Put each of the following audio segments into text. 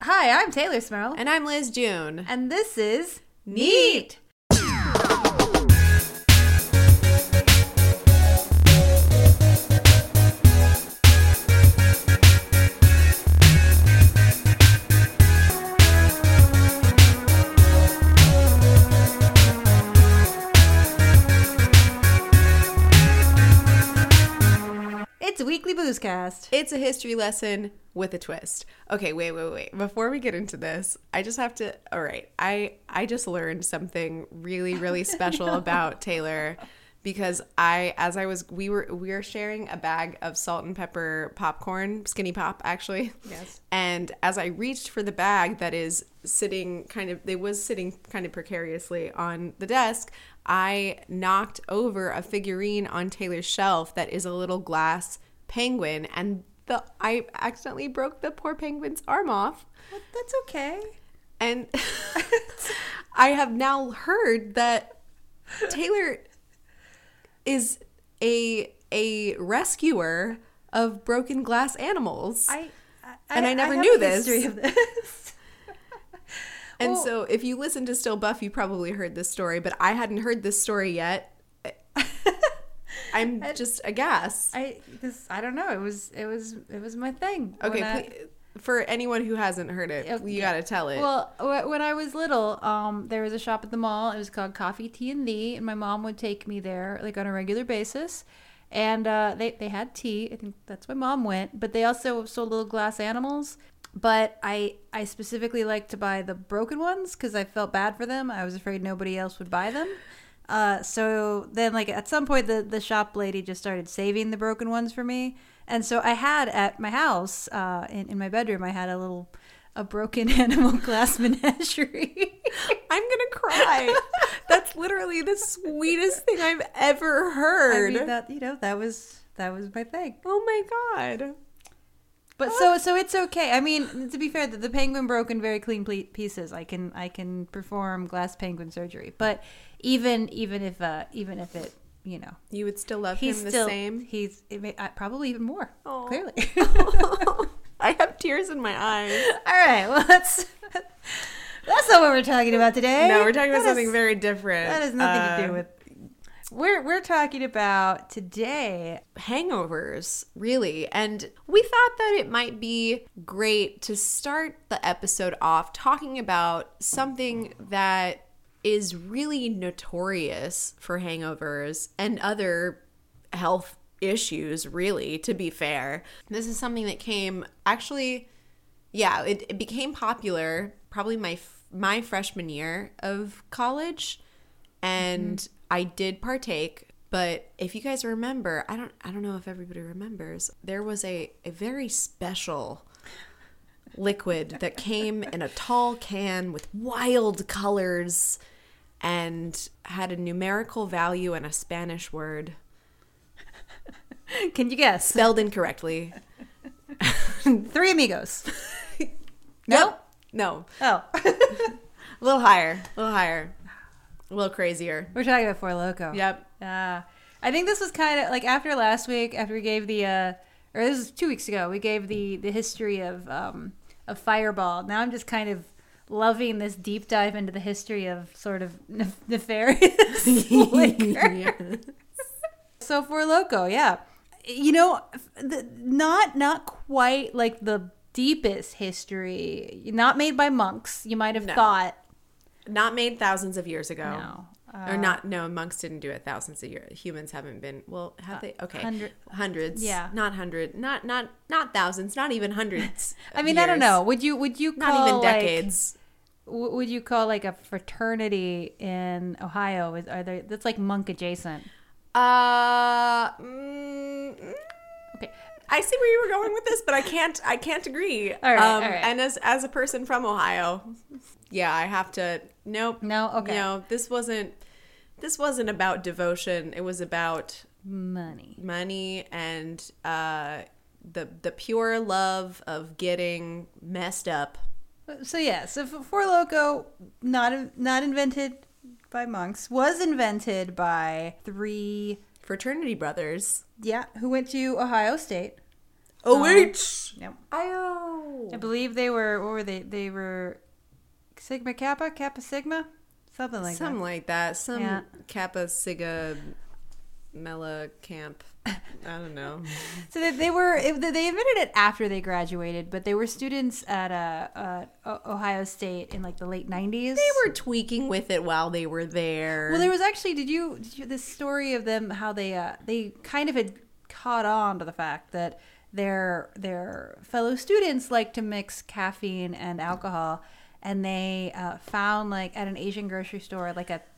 Hi, I'm Taylor Smerl. And I'm Liz June. And this is Neat. It's a weekly boozecast. It's a history lesson with a twist. Okay, wait. Before we get into this, I just have to... All right, I just learned something really special about Taylor because we were sharing a bag of salt and pepper popcorn, Skinny Pop, actually. Yes. And as I reached for the bag that is sitting kind of precariously on the desk, I knocked over a figurine on Taylor's shelf that is a little glass penguin, and I accidentally broke the poor penguin's arm off. Well, that's okay. And I have now heard that Taylor is a rescuer of broken glass animals. I never have knew a this. history of this. And so if you listen to Still Buff, you probably heard this story, but I hadn't heard this story yet. I'm just aghast. I don't know. It was my thing. Okay, for anyone who hasn't heard it, you got to tell it. Well, when I was little, there was a shop at the mall. It was called Coffee, Tea, and Thee, and my mom would take me there like on a regular basis. And they had tea. I think that's why Mom went. But they also sold little glass animals. But I specifically liked to buy the broken ones because I felt bad for them. I was afraid nobody else would buy them. So then, like, at some point, the shop lady just started saving the broken ones for me. And so I had at my house, in my bedroom, I had a broken animal glass menagerie. I'm going to cry. That's literally the sweetest thing I've ever heard. I mean, that was my thing. Oh my God. But so it's okay. I mean, to be fair, the penguin broke in very clean pieces. I can perform glass penguin surgery. But even if it, you would still love him the same. Probably even more. Aww. Clearly. I have tears in my eyes. All right. Well, that's not what we're talking about today. No, we're talking about something very different. That has nothing to do with. We're talking about today hangovers, really. And we thought that it might be great to start the episode off talking about something that is really notorious for hangovers and other health issues, really, to be fair. This is something that came it became popular probably my freshman year of college, and I did partake. But if you guys remember, I don't know if everybody remembers, there was a very special liquid that came in a tall can with wild colors and had a numerical value and a Spanish word. Can you guess? Spelled incorrectly. Three Amigos. Nope. No. Oh. A little higher. A little crazier. We're talking about Four Loko. Yep. I think this was kind of like after last week, after we gave or this was 2 weeks ago, we gave the history of Fireball. Now I'm just kind of loving this deep dive into the history of sort of nefarious liquor. Yes. So Four Loko, yeah. Not quite like the deepest history. Not made by monks, you might have thought. Not made thousands of years ago. No. Monks didn't do it thousands of years. Humans haven't been, have they? Okay. Hundreds. Yeah. Not thousands, not even hundreds. I mean, years. I don't know. Would you call not even decades. Would you call like a fraternity in Ohio? That's like monk adjacent? Okay. I see where you were going with this, but I can't agree. All right. And as a person from Ohio, yeah, I have to. Nope. No. Okay. No, this wasn't about devotion. It was about money, and the pure love of getting messed up. So Four Loko, not invented by monks, was invented by three fraternity brothers. Yeah, who went to Ohio State. OH. Yep. I believe they were, what were they? They were Sigma Kappa, Kappa Sigma? Something like Something that. like that. Some Yeah. Kappa Sigma Mela camp. I don't know. So they invented it after they graduated, but they were students at Ohio State in like the late 90s. They were tweaking with it while they were there. Well, there was actually, did you this story of them, how they kind of had caught on to the fact that their fellow students like to mix caffeine and alcohol, and they found like at an Asian grocery store like a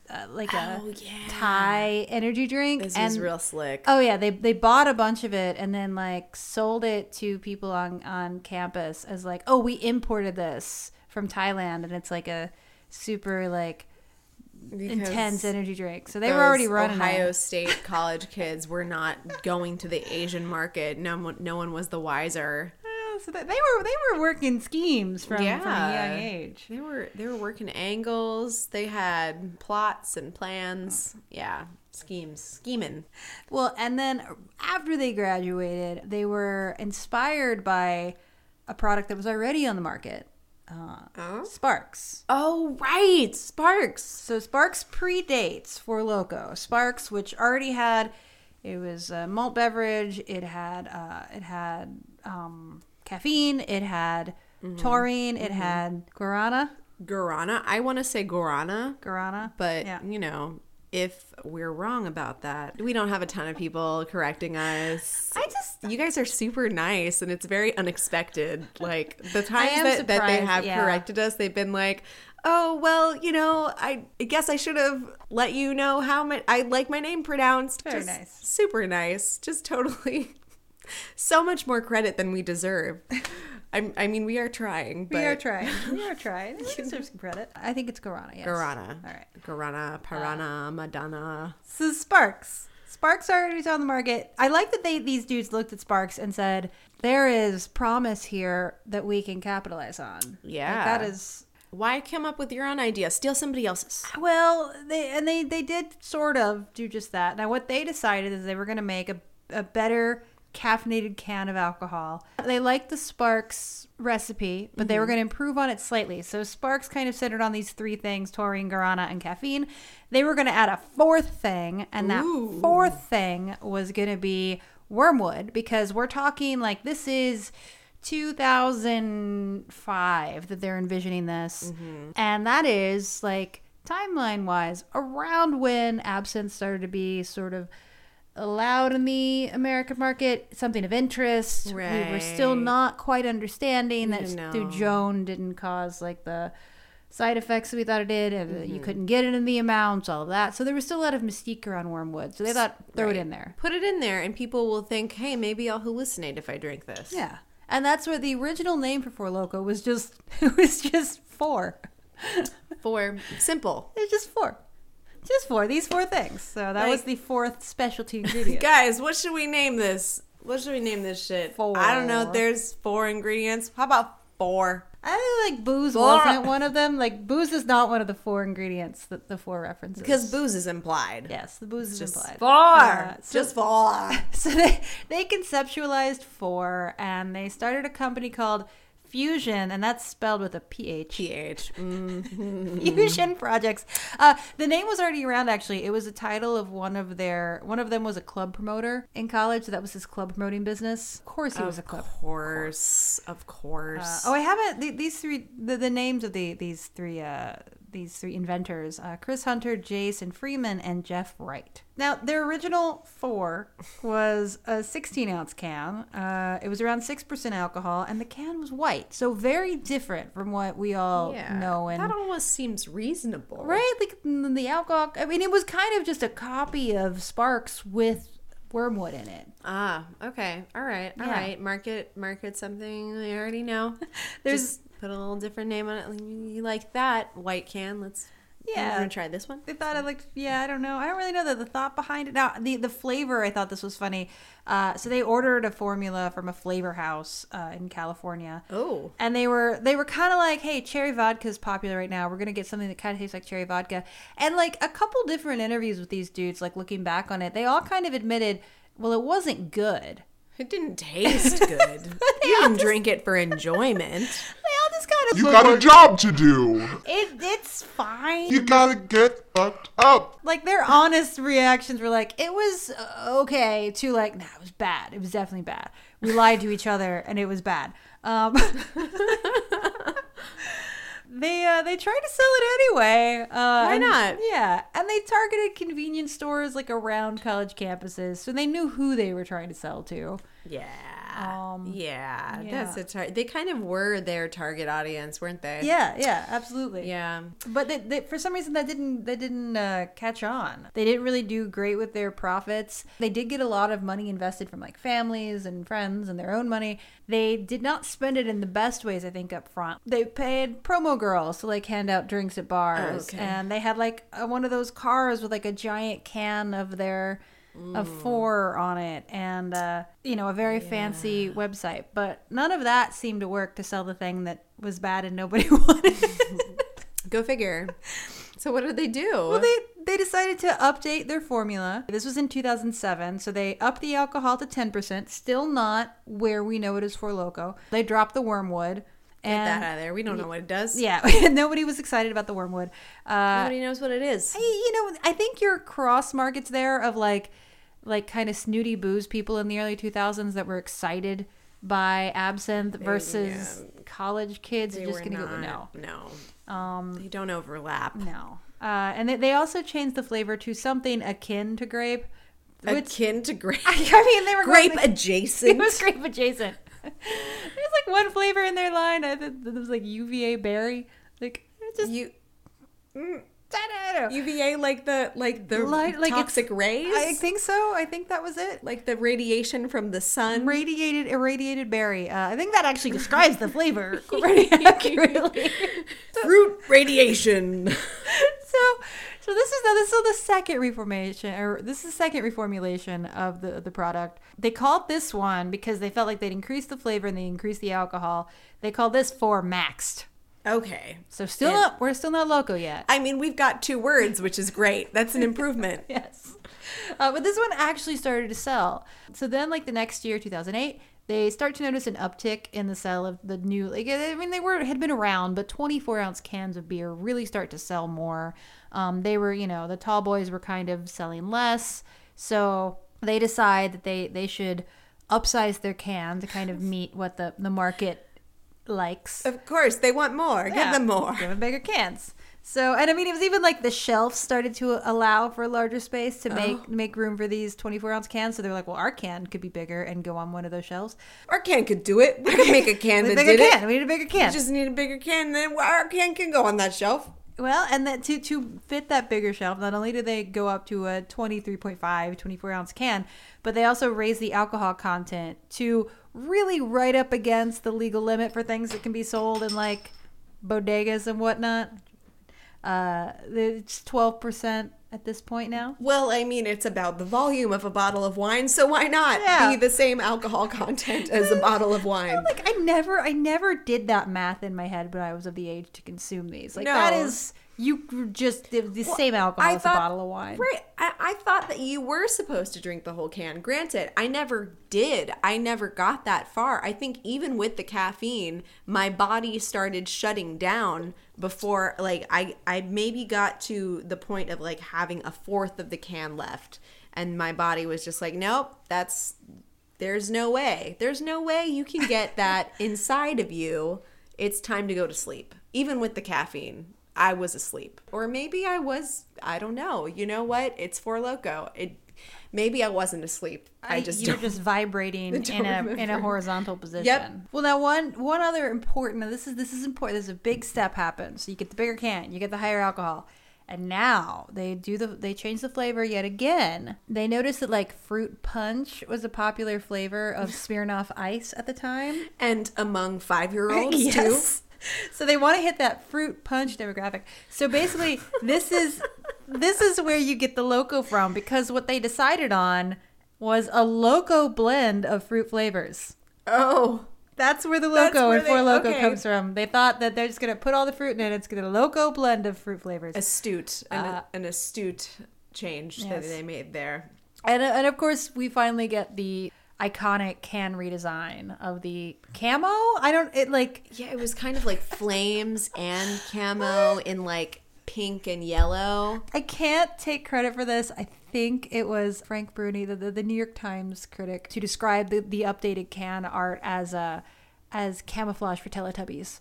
Thai energy drink. This and was real slick. Oh yeah, they bought a bunch of it and then like sold it to people on campus as like, oh, we imported this from Thailand, and it's like a super like intense energy drink. So they were already running Ohio it. State college kids were not going to the Asian market. No one was the wiser. So they were working schemes from a young age. They were working angles. They had plots and plans. Yeah, scheming. Well, and then after they graduated, they were inspired by a product that was already on the market. Sparks. Oh, right. Sparks. So Sparks predates Four Loko. Sparks, which already had, it was a malt beverage. It had caffeine. It had taurine. It had guarana. Guarana. I want to say guarana. Guarana. But, yeah. If we're wrong about that, we don't have a ton of people correcting us. You guys are super nice, and it's very unexpected. Like, the times that they have corrected us, they've been like, oh, well, I guess I should have let you know how I like my name pronounced. Very Just nice. super nice. Just totally so much more credit than we deserve. I mean, we are trying. But We are trying. We deserve some credit. I think it's guarana, yes. Guarana. All right. Guarana, Parana, Madonna. So Sparks. Sparks are already on the market. I like that these dudes looked at Sparks and said, there is promise here that we can capitalize on. Yeah. Like, that is... Why come up with your own idea? Steal somebody else's. Well, they did sort of do just that. Now, what they decided is they were going to make a better caffeinated can of alcohol. They liked the Sparks recipe, but they were going to improve on it slightly. So Sparks kind of centered on these three things: taurine, guarana, and caffeine. They were going to add a fourth thing, and that fourth thing was going to be wormwood, because we're talking like this is 2005 that they're envisioning this. And that is like timeline wise around when absinthe started to be sort of allowed in the American market, something of interest. Right. We were still not quite understanding that No. through Joan didn't cause like the side effects that we thought it did, and you couldn't get it in the amounts, all of that. So there was still a lot of mystique around wormwood. So they thought, throw it in there. Put it in there, and people will think, hey, maybe I'll hallucinate if I drink this. Yeah. And that's where the original name for Four Loko was just, it was just four. For simple. It's just four. Just four. These four things. So that was the fourth specialty ingredient. Guys, what should we name this? What should we name this shit? Four. I don't know. There's 4 ingredients. How about 4? I think booze Four. wasn't one of them. Like, booze is not one of the 4 ingredients that the 4 references. Because booze is implied. Yes, the booze is Just implied. 4. So- Just 4. So they conceptualized 4, and they started a company called Fusion, and that's spelled with a PH. PH. Fusion Projects. The name was already around, actually. It was a title of one of them was a club promoter in college, so that was his club promoting business. Of course he was a club. Of course. I haven't, these three, the names of these three inventors, Chris Hunter, Jason Freeman, and Jeff Wright. Now, their original 4 was a 16-ounce can. It was around 6% alcohol, and the can was white. So very different from what we all know. And that almost seems reasonable. right? Like the alcohol, I mean, it was kind of just a copy of Sparks with wormwood in it. Ah, okay. All right. All right. Market something I already know. Just put a little different name on it. You like that white can? We're gonna try this one. They thought I don't know. I don't really know the thought behind it. Now, the flavor, I thought this was funny. So they ordered a formula from a flavor house in California. Oh. And they were kind of like, hey, cherry vodka is popular right now. We're going to get something that kind of tastes like cherry vodka. And like a couple different interviews with these dudes, like looking back on it, they all kind of admitted, well, it wasn't good. It didn't taste good. You didn't drink it for enjoyment. They all just kind of You got a job to do. It's fine. You gotta get fucked up. Like, their honest reactions were like, it was okay, to like, nah, it was bad. It was definitely bad. We lied to each other, and it was bad. They tried to sell it anyway. Why not? Yeah, and they targeted convenience stores like around college campuses, so they knew who they were trying to sell to. Yeah. Yeah. That's they kind of were their target audience, weren't they? Yeah, absolutely. Yeah. But they, for some reason that didn't catch on. They didn't really do great with their profits. They did get a lot of money invested from like families and friends and their own money. They did not spend it in the best ways, I think, up front. They paid promo girls to like hand out drinks at bars. Okay. And they had like one of those cars with like a giant can of their of 4 on it, and a very fancy website. But none of that seemed to work to sell the thing that was bad and nobody wanted. Go figure. So what did they do? Well, they decided to update their formula. This was in 2007, so they upped the alcohol to 10%, still not where we know it is for Loco. They dropped the wormwood. Get that out of there. We don't know what it does. Yeah, nobody was excited about the wormwood. Nobody knows what it is. I think your cross markets there of like kind of snooty booze people in the early 2000s that were excited by absinthe versus college kids are just going to go no. They don't overlap. No. And they also changed the flavor to something akin to grape. Akin to grape. I mean, they were grape adjacent. It was grape adjacent. There's like one flavor in their line. I think it was like UVA berry. Like just UVA, like the toxic rays. I think so. I think that was it. Like the radiation from the sun. Irradiated berry. I think that actually describes the flavor pretty accurately. Fruit radiation. So this is the second reformation, or this is the second reformulation of the product. They called this one because they felt like they'd increase the flavor and they increased the alcohol. They called this 4 maxed. Okay. So we're still not Loco yet. I mean, we've got 2 words, which is great. That's an improvement. Yes. But this one actually started to sell. So then, like the next year, 2008, they start to notice an uptick in the sale of the new, they had been around, but 24-ounce cans of beer really start to sell more. They were, the tall boys were kind of selling less. So they decide that they should upsize their can to kind of meet what the market likes. Of course, they want more. Yeah. Give them more. Give them bigger cans. So, and I mean, it was even like the shelf started to allow for a larger space to make room for these 24-ounce cans. So they're like, well, our can could be bigger and go on one of those shelves. Our can could do it. We could make a can that did it. We need a bigger can. We just need a bigger can, then our can can go on that shelf. Well, and that to fit that bigger shelf, not only did they go up to a 23.5, 24-ounce can, but they also raised the alcohol content to really right up against the legal limit for things that can be sold in like bodegas and whatnot. It's 12% at this point now. Well, I mean, it's about the volume of a bottle of wine, so why not be the same alcohol content as a bottle of wine? Like I never did that math in my head when I was of the age to consume these. Like that is the same alcohol as a bottle of wine. Right. I thought that you were supposed to drink the whole can. Granted, I never did. I never got that far. I think even with the caffeine, my body started shutting down before, like, I maybe got to the point of, like, having a fourth of the can left. And my body was just like, nope, there's no way. There's no way you can get that inside of you. It's time to go to sleep. Even with the caffeine, I was asleep. Or maybe I was, I don't know. You know what? It's for Loco. Maybe I wasn't asleep. You were just vibrating in a horizontal position. Yep. Well, now one other important. This is important. There's a big step happens. So you get the bigger can, you get the higher alcohol, and now they change the flavor yet again. They noticed that like fruit punch was a popular flavor of Smirnoff Ice at the time, and among 5-year-olds yes. too. So they want to hit that fruit punch demographic. So basically, this is where you get the Loco from, because what they decided on was a Loco blend of fruit flavors. Oh, that's where the Loco and Four Loco comes from. They thought that they're just going to put all the fruit in it. It's going to Loco blend of fruit flavors. Astute, an astute change that they made there. And of course, we finally get the iconic can redesign of the camo. I don't, it like, Yeah, it was kind of like flames and camo in like pink and yellow. I can't take credit for this. I think it was Frank Bruni, the New York Times critic, to describe the updated can art as camouflage for Teletubbies.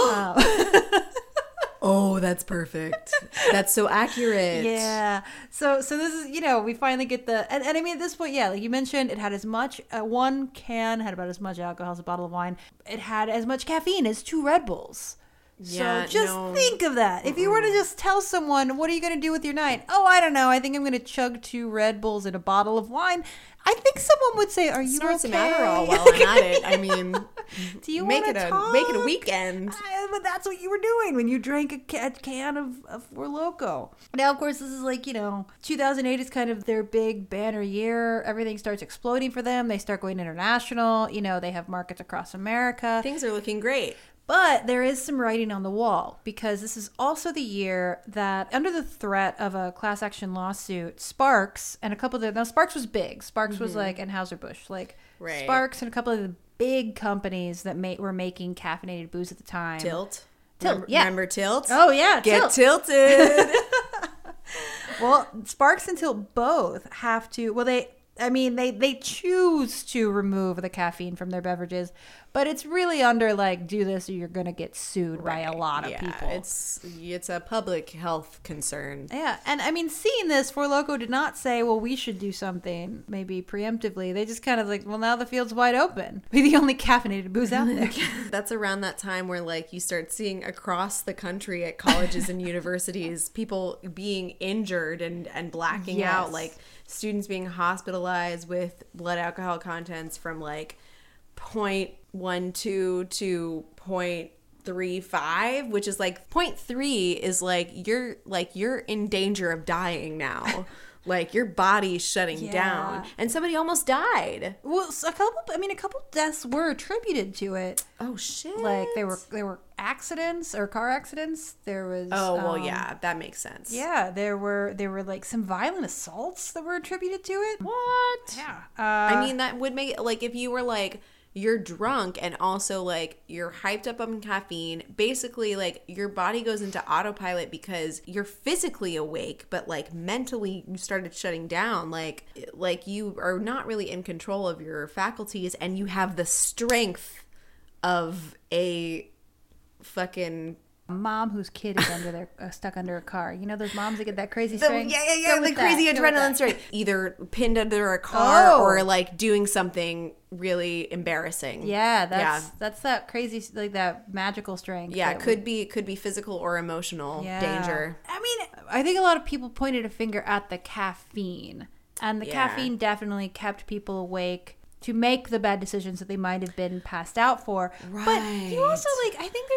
Oh, that's perfect. That's so accurate. Yeah. So this is, we finally get and I mean, at this point, yeah, like you mentioned, it had as much, one can had about as much alcohol as a bottle of wine. It had as much caffeine as 2 Red Bulls. Yeah, So just think of that. If you were to just tell someone, what are you going to do with your night? Oh, I don't know. I think I'm going to chug 2 Red Bulls and a bottle of wine. I think someone would say, are you Snort okay? some Adderall while I'm at it. I mean, Do you make want it to a talk? make it a weekend. But that's what you were doing when you drank a can of Four Loko. Now, of course, this is like, 2008 is kind of their big banner year. Everything starts exploding for them. They start going international. They have markets across America. Things are looking great. But there is some writing on the wall because this is also the year that, under the threat of a class action lawsuit, Sparks and a couple of now Sparks was big. Sparks was like Anheuser-Busch, like Right. Sparks and a couple of the big companies that were making caffeinated booze at the time. Tilt. Yeah. Remember Tilt? Oh yeah, Get Tilt. tilted. Well, Sparks and Tilt both have to. Well, they choose to remove the caffeine from their beverages, but it's really under like, do this or you're gonna get sued by a lot of people. It's a public health concern. Yeah, and I mean, seeing this, Four Loko did not say, well, we should do something maybe preemptively. They just kind of like, well, now the field's wide open. We're the only caffeinated booze out there. That's around that time where like you start seeing across the country at colleges and universities people being injured and blacking Yes. out, like students being hospitalized with blood alcohol contents from like 0.12 to 0.35, which is like 0.3 is like you're in danger of dying now. Like your body's shutting down, and somebody almost died. Well, a couple deaths were attributed to it. Oh shit! Like there were accidents or car accidents. There was yeah, that makes sense. Yeah, there were like some violent assaults that were attributed to it. What? Yeah. I mean, that would make it like if you were like you're drunk and also like you're hyped up on caffeine, basically like your body goes into autopilot because you're physically awake, but like mentally you started shutting down. Like you are not really in control of your faculties, and you have the strength of a fucking mom whose kid is stuck under a car. You know those moms that get that crazy the strength? Go with the crazy that. Go with adrenaline that. strength, either pinned under a car Oh. or like doing something really embarrassing. Yeah, that's that crazy, like that magical strength. Yeah, that could be physical or emotional danger. I mean, I think a lot of people pointed a finger at the caffeine, and the caffeine definitely kept people awake to make the bad decisions that they might have been passed out for. But you also I think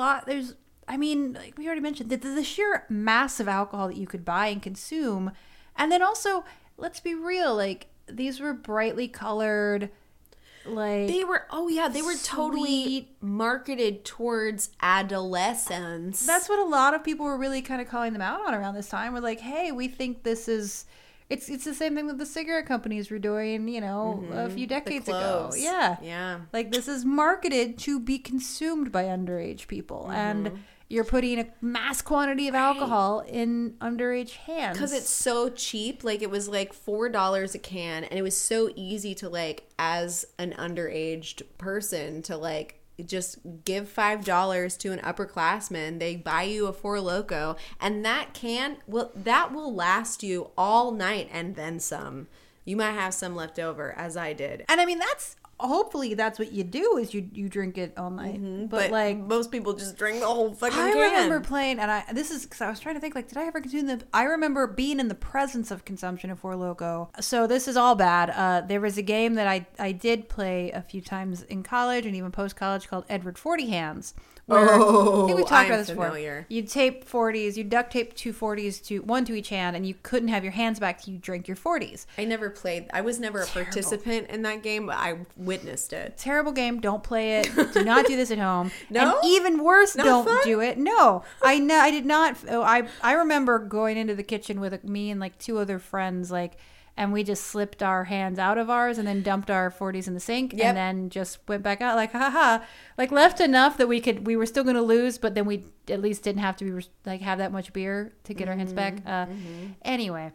I mean, like we already mentioned, the sheer mass of alcohol that you could buy and consume. And then also, let's be real, like these were brightly colored, like They were totally marketed towards adolescents. that's what a lot of people were really kind of calling them out on around this time. We're like, hey, we think this is it's the same thing that the cigarette companies were doing, a few decades ago. Yeah. Yeah. Like this is marketed to be consumed by underage people, and you're putting a mass quantity of alcohol in underage hands Because it's so cheap. Like it was like $4 a can, and it was so easy to like as an underage person to like just give $5 to an upperclassman. They buy you a Four Loko, and that will last you all night and then some. You might have some left over, as I did. And I mean, hopefully that's what you do is you drink it all night. But like most people just drink the whole fucking I can. remember playing, and this is because I was trying to think, like, did I ever consume them? I remember being in the presence of consumption of Four Loko. So this is all bad. There was a game that I did play a few times in college and even post college called Edward 40 Hands. Where, I think we talked about this familiar. before. You'd tape 40s, you'd duct tape 2 40s one to each hand, and you couldn't have your hands back till you drank your 40s. I never played. I was never a participant in that game, but I witnessed it. Terrible game. Don't play it. Do not do this at home. No? And even worse, Not don't fun? do it. No, I did not. I remember going into the kitchen with me and like 2 other friends, like, and we just slipped our hands out of ours and then dumped our 40s in the sink Yep. and then just went back out like, haha, like left enough that we were still going to lose, but then we at least didn't have to be like have that much beer to get our hands back. Anyway,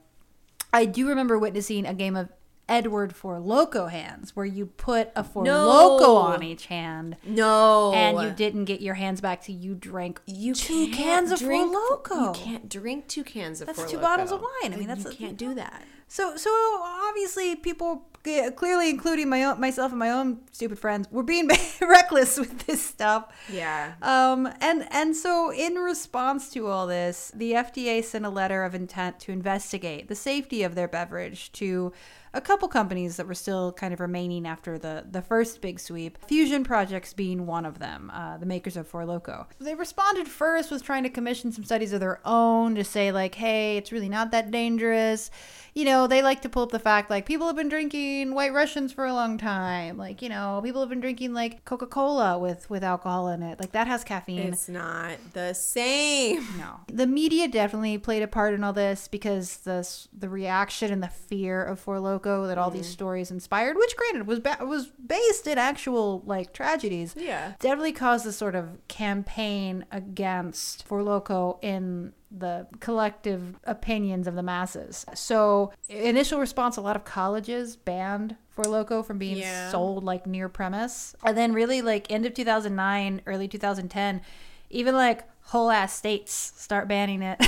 I do remember witnessing a game of Edward Four Loco hands where you put a Four Loco on each hand. No. And you didn't get your hands back till you drank two can't cans of Four drink- Loco. You can't drink 2 cans of That's Four 2 Loko. bottles of wine. I mean, that's you can't do that. So obviously people, clearly including myself and my own stupid friends, were being reckless with this stuff. Yeah. And so in response to all this, the FDA sent a letter of intent to investigate the safety of their beverage to a couple companies that were still kind of remaining after the first big sweep, Fusion Projects being one of them, the makers of Four Loko. They responded first with trying to commission some studies of their own to say like, hey, it's really not that dangerous. You know, they like to pull up the fact like people have been drinking White Russians for a long time. Like, you know, people have been drinking like Coca-Cola with alcohol in it. Like that has caffeine. It's not the same. No. The media definitely played a part in all this because the reaction and the fear of Four Loko that all these stories inspired, which granted was based in actual like tragedies. Yeah. Definitely caused this sort of campaign against Four Loko in the collective opinions of the masses. So initial response, a lot of colleges banned Four Loko from being sold like near premise. And then really like end of 2009, early 2010, even like whole ass states start banning it.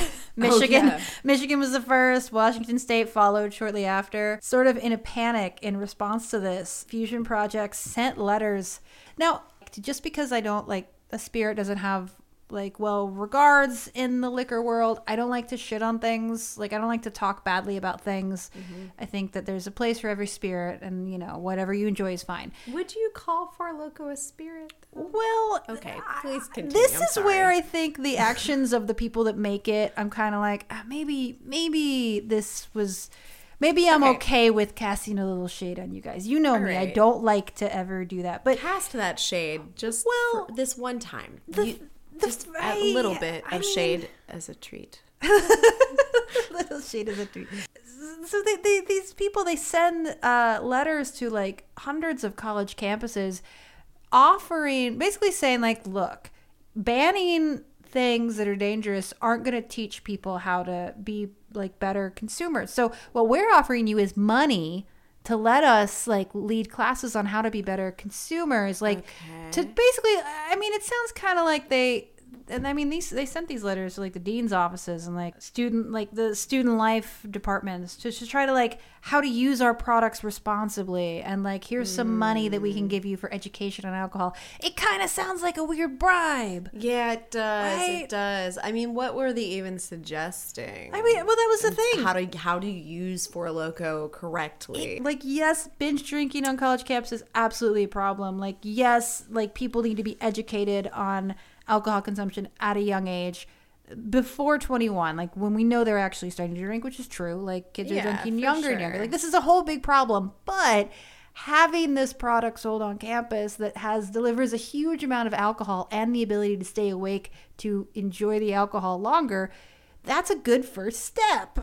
Michigan was the first. Washington State followed shortly after. Sort of in a panic in response to this, Fusion Projects sent letters. Now, just because I don't like a spirit doesn't have like well regards in the liquor world, I don't like to shit on things. Like I don't like to talk badly about things. I think that there's a place for every spirit, and you know whatever you enjoy is fine. Would you call Four Loko a spirit? Well, Okay, please continue. this I'm is sorry. where I think the actions of the people that make it, I'm kind of like, maybe this was, maybe I'm okay with casting a little shade on you guys. You know me, I right. don't like to ever do that. But Cast that shade just Well, for this one time. Just a I- little bit I of mean- shade as a treat. little shade is a treat. So these people, they send letters to like hundreds of college campuses offering, basically saying like, look, banning things that are dangerous aren't going to teach people how to be like better consumers. So what we're offering you is money to let us like lead classes on how to be better consumers, like to basically, I mean, it sounds kind of like they sent these letters to like the dean's offices and like the student life departments to try to like how to use our products responsibly, and like here's some money that we can give you for education on alcohol. It kind of sounds like a weird bribe. Yeah, it does. Right? It does. I mean, what were they even suggesting? I mean, well, that was the thing. How to use Four Loko correctly? Like, yes, binge drinking on college campuses is absolutely a problem. Like, yes, like people need to be educated on alcohol consumption at a young age before 21, like when we know they're actually starting to drink, which is true. Like kids are drinking for younger and younger. sure. Like this is a whole big problem, but having this product sold on campus that delivers a huge amount of alcohol and the ability to stay awake to enjoy the alcohol longer, that's a good first step.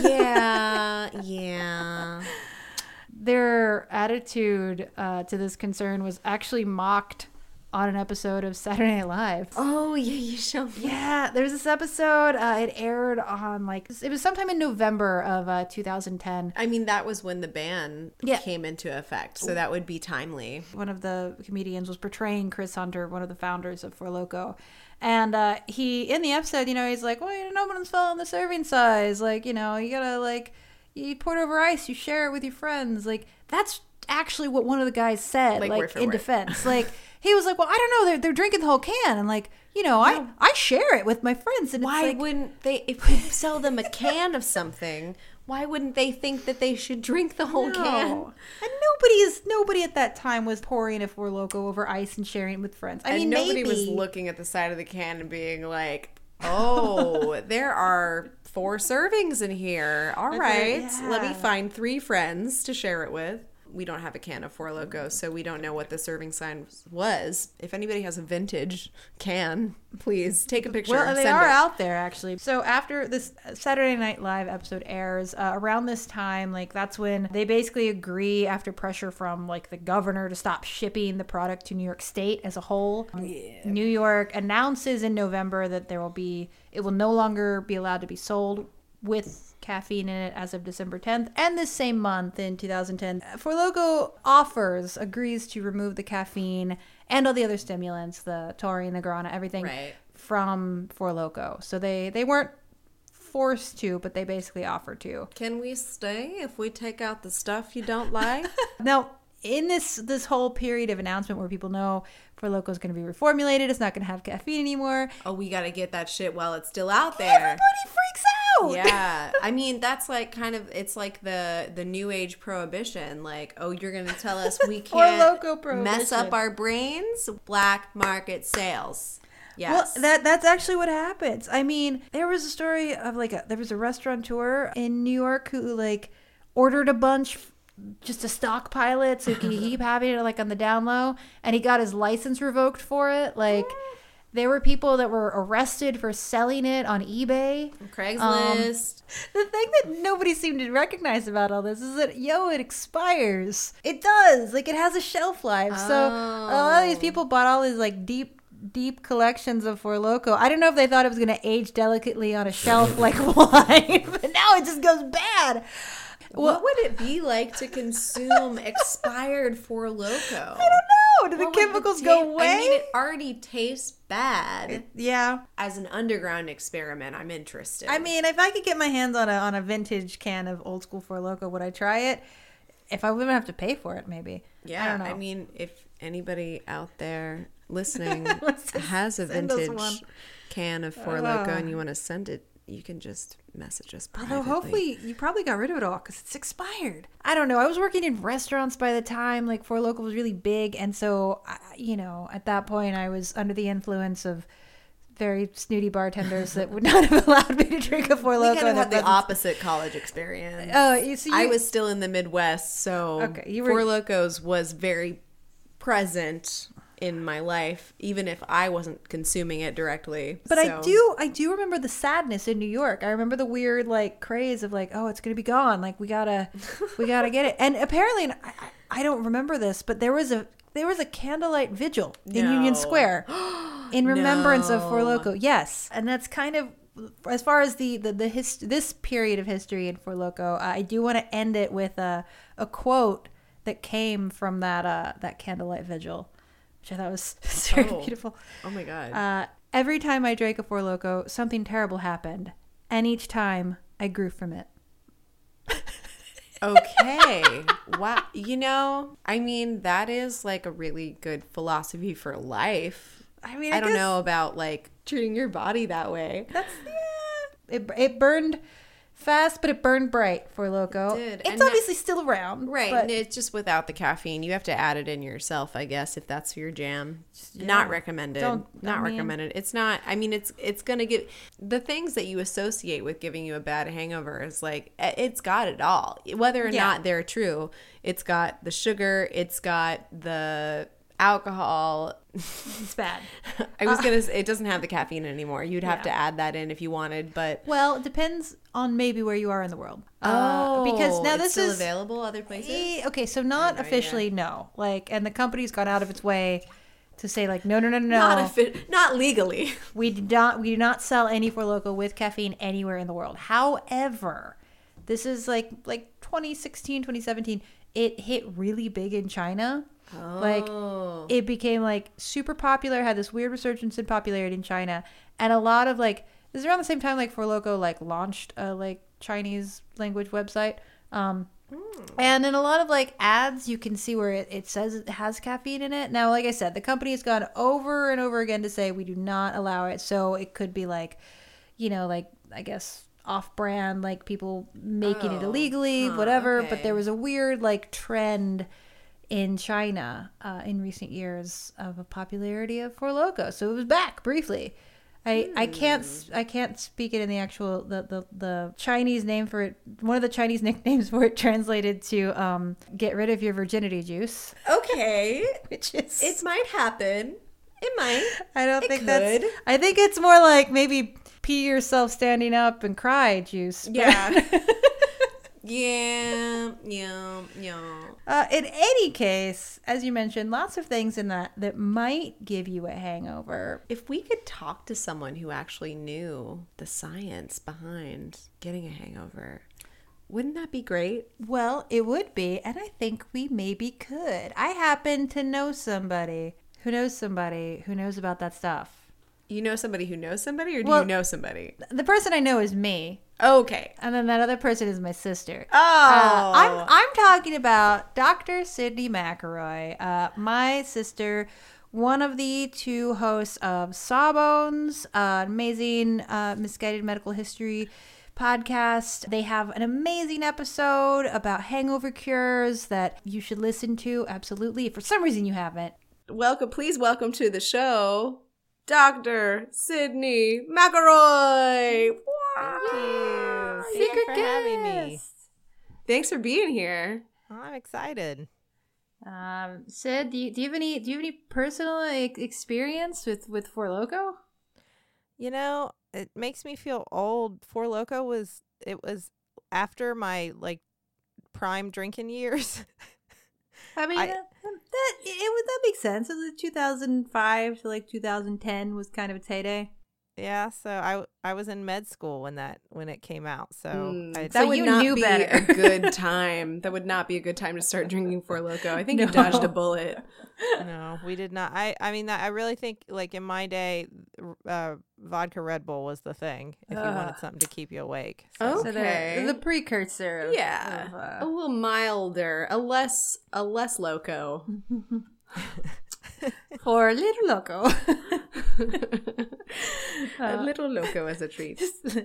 Yeah. Their attitude to this concern was actually mocked on an episode of Saturday Night Live. Oh, yeah, you showed me. Yeah, there's this episode. It aired on it was sometime in November of 2010. I mean, that was when the ban Yeah. came into effect, so that would be timely. One of the comedians was portraying Chris Hunter, one of the founders of Four Loko. And he, in the episode, you know, he's like, well, no one's following the serving size. Like, you know, you gotta, like, you pour it over ice, you share it with your friends. Like, that's actually what one of the guys said, like word for in word. defense. Like, he was like, well, I don't know, they're drinking the whole can. And, like, you know, I share it with my friends. And Why it's like, wouldn't they, if we sell them a can of something, why wouldn't they think that they should drink the whole can? No. And nobody at that time was pouring a Four Loko over ice and sharing it with friends. I mean, nobody maybe was looking at the side of the can and being like, oh, there are 4 servings in here. All right. yeah. Let me find 3 friends to share it with. we don't have a can of Four Loko, so we don't know what the serving size was. If anybody has a vintage can, please take a picture. Well, they send are it. out there actually. So after this Saturday Night Live episode airs, around this time, like that's when they basically agree after pressure from like the governor to stop shipping the product to New York State as a whole. New York announces in November that it will no longer be allowed to be sold with caffeine in it as of December 10th. And this same month in 2010, Four Loko agrees to remove the caffeine and all the other stimulants, the taurine, the guarana, everything Right. from Four Loko. So they weren't forced to, but they basically offered to. Can we stay if we take out the stuff you don't like? Now, in this whole period of announcement where people know Four Loko is going to be reformulated, it's not going to have caffeine anymore, Oh, we got to get that shit while it's still out there. everybody freaks out. Yeah. I mean, that's like kind of, it's like the new age prohibition. Like, oh, you're going to tell us we Four can't Loko prohibition. mess up our brains? Black market sales. Yes. Well, that's actually what happens. I mean, there was a story of there was a restaurateur in New York who like ordered a bunch just to stockpile it so he could keep having it like on the down low, and he got his license revoked for it. Like there were people that were arrested for selling it on eBay. Craigslist. The thing that nobody seemed to recognize about all this is that, it expires. It does. Like, it has a shelf life. So a lot of these people bought all these, like, deep collections of Four Loko. I don't know if they thought it was going to age delicately on a shelf like wine, but now it just goes bad. What would it be like to consume expired Four Loko? I don't know. Do the What would chemicals go away? I mean, it already tastes bad. Yeah. As an underground experiment, I'm interested. I mean, if I could get my hands on a vintage can of old school Four Loko, would I try it? If I wouldn't have to pay for it, maybe. yeah. I don't know. I mean, if anybody out there listening Let's just has a send us vintage one. can of Four Loko and you want to send it, you can just message us privately. Although hopefully you probably got rid of it all because it's expired. I don't know. I was working in restaurants by the time like Four Loko was really big, and so at that point I was under the influence of very snooty bartenders that would not have allowed me to drink a Four we Loko. kind of in had the their presence. opposite college experience. Oh, you see, I was still in the Midwest, so Okay, you were- Four Lokos was very present in my life, even if I wasn't consuming it directly. But So- I do remember the sadness in New York. I remember the weird like craze of like, oh, it's gonna be gone. Like we gotta get it. And apparently, and I don't remember this, but there was a candlelight vigil in No. Union Square in remembrance of Four No. Loko. Yes, and that's kind of as far as this period of history in Four Loko. I do want to end it with a quote that came from that candlelight vigil, which I thought was very Oh. beautiful. Oh my god. Every time I drank a Four Loko, something terrible happened, and each time I grew from it. Okay. Wow. I mean, that is like a really good philosophy for life. I mean, I don't guess know about like treating your body that way. That's it burned fast, but it burned bright. Four Loko. It did. It's And obviously still around, Right. But And it's just without the caffeine. You have to add it in yourself, I guess, if that's your jam. Yeah. Not recommended. Don't- Not I mean- recommended. It's not. I mean, it's going to give the things that you associate with giving you a bad hangover is like, it's got it all. Whether or Yeah. not they're true, it's got the sugar, it's got the alcohol. it's bad. I was going to say, it doesn't have the caffeine anymore. You'd have Yeah. to add that in if you wanted, but. Well, it depends on maybe where you are in the world. Oh, because now it's this still is available other places? Okay, so not no idea. officially, no. Like, and the company's gone out of its way to say like, no. Not legally. We do not sell any Four Loko with caffeine anywhere in the world. However, this is like 2016, 2017. It hit really big in China. Like Oh. it became like super popular, had this weird resurgence in popularity in China, and a lot of like this is around the same time like Four Loko like launched a like Chinese language website. And in a lot of like ads, you can see where it says it has caffeine in it. Now, like I said, the company has gone over and over again to say we do not allow it. So it could be like, like I guess off-brand, like people making it Oh, illegally, huh, whatever. okay. But there was a weird like trend in China in recent years of a popularity of Four Loko. So it was back briefly. I can't speak it in the actual the Chinese name for it. One of the Chinese nicknames for it translated to get rid of your virginity juice, Okay. which is It might happen. It might. I don't it think could. that's. I think it's more like maybe pee yourself standing up and cry juice. but- Yeah. Yeah. In any case, as you mentioned, lots of things in that might give you a hangover. If we could talk to someone who actually knew the science behind getting a hangover, wouldn't that be great? Well, it would be, and I think we maybe could. I happen to know somebody who knows about that stuff. You know somebody who knows somebody, or do Well- you know somebody? The person I know is me, Okay. and then that other person is my sister. Oh. I'm talking about Dr. Sydney McElroy, my sister, one of the two hosts of Sawbones, an amazing misguided medical history podcast. They have an amazing episode about hangover cures that you should listen to. Absolutely. If for some reason you haven't. Please welcome to the show, Dr. Sydney McElroy. Thank you. Secret Thanks for having me. guest. Thanks for being here. I'm excited. Sid, do you have any personal experience with Four Loko? You know, it makes me feel old. Four Loko was after my like prime drinking years. I mean, that makes sense. It was 2005 to like 2010 was kind of its heyday. Yeah, so I was in med school when it came out. So That So would you not knew be better. a good time. That would not be a good time to start drinking Four Loko. I think you No. dodged a bullet. no, we did not. I mean, I really think like in my day, vodka Red Bull was the thing if you wanted something to keep you awake. So. Oh. So Okay. the precursor. Of, Yeah, of, a little milder, a less loco. for a little loco. A little loco as a treat.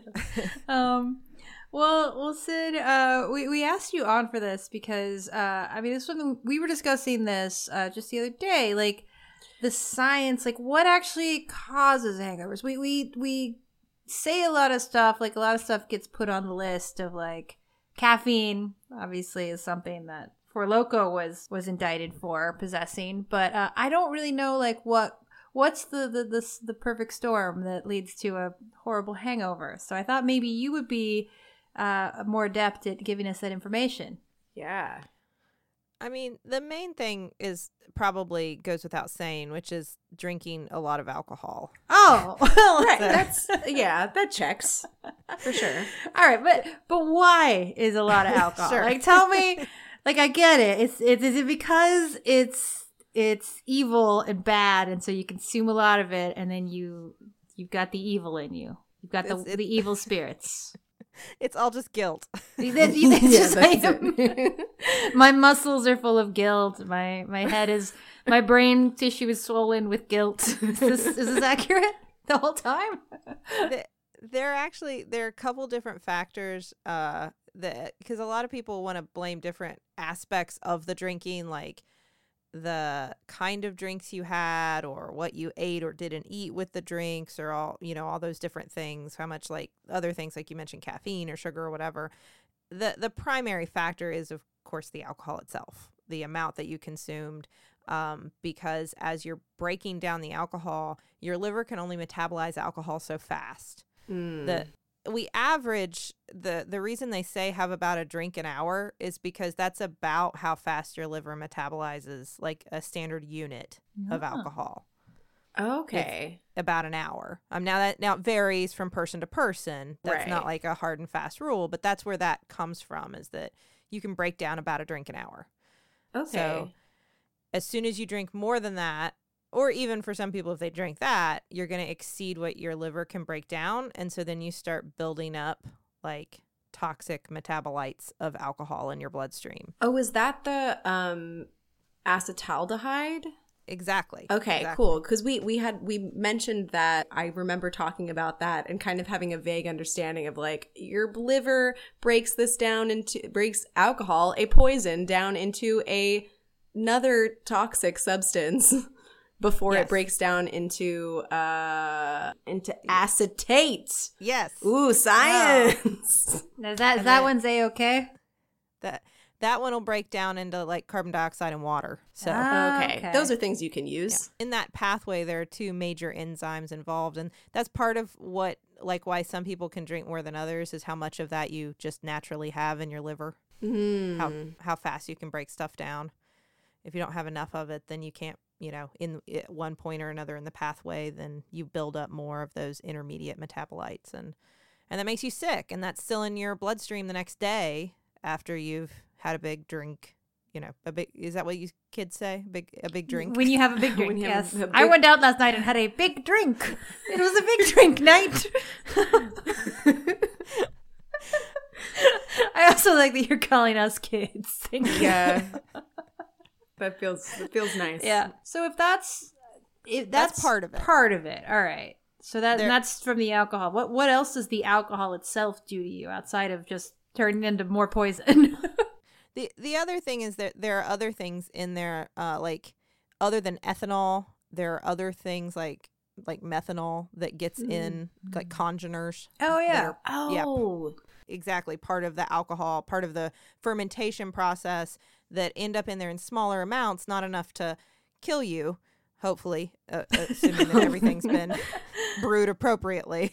Well, Sid, we asked you on for this because I mean, this one we were discussing this just the other day, like the science, like what actually causes hangovers. We say a lot of stuff, like a lot of stuff gets put on the list of like caffeine. Obviously, is something that Four Loko was indicted for possessing, but I don't really know like what's the perfect storm that leads to a horrible hangover. So I thought maybe you would be more adept at giving us that information. Yeah. I mean, the main thing is probably goes without saying, which is drinking a lot of alcohol. Oh, well, Right. That checks for sure. all right, but why is a lot of alcohol? Sure. Like, tell me. Like, I get it. Is it because it's evil and bad, and so you consume a lot of it, and then you've got the evil in you. You've got the evil spirits. It's all just guilt. That's Yeah, just that's like, it. my muscles are full of guilt. My brain tissue is swollen with guilt. Is this accurate the whole time? There are a couple different factors because a lot of people want to blame different aspects of the drinking, like the kind of drinks you had or what you ate or didn't eat with the drinks, or all those different things, how much like other things like you mentioned caffeine or sugar or whatever. The primary factor is of course the alcohol itself, the amount that you consumed, because as you're breaking down the alcohol, your liver can only metabolize alcohol so fast. We average the reason they say have about a drink an hour is because that's about how fast your liver metabolizes like a standard unit of alcohol. Okay. About an hour. Now it varies from person to person. That's not Right. like a hard and fast rule, but that's where that comes from, is that you can break down about a drink an hour. Okay. So as soon as you drink more than that, or even for some people, if they drink that, you're going to exceed what your liver can break down. And so then you start building up like toxic metabolites of alcohol in your bloodstream. Oh, is that the acetaldehyde? Exactly. Okay, Exactly. cool. Because we mentioned that. I remember talking about that and kind of having a vague understanding of like your liver breaks alcohol, a poison, down into another toxic substance before Yes. it breaks down into acetate. Yes. Ooh, science. Is that one's A-okay? That one will break down into like carbon dioxide and water. So Okay. Those are things you can use. in that pathway, there are two major enzymes involved, and that's part of what, like, why some people can drink more than others is how much of that you just naturally have in your liver. How fast you can break stuff down. If you don't have enough of it, then you can't, at one point or another in the pathway, then you build up more of those intermediate metabolites, and that makes you sick, and that's still in your bloodstream the next day after you've had a big drink. Is that what you kids say? A big drink? When you have a big drink, When you have yes. a I big- went out last night and had a big drink. It was a big drink night. I also like that you're calling us kids. Thank you. Yeah. That feels nice. Yeah. So if that's part of it. Part of it. All right. So There- that's from the alcohol. What else does the alcohol itself do to you outside of just turning into more poison? The other thing is that there are other things in there, like other than ethanol, there are other things like methanol that gets in, like congeners. Oh yeah. Oh. Exactly, part of the alcohol, part of the fermentation process that end up in there in smaller amounts, not enough to kill you, hopefully, assuming that everything's been brewed appropriately,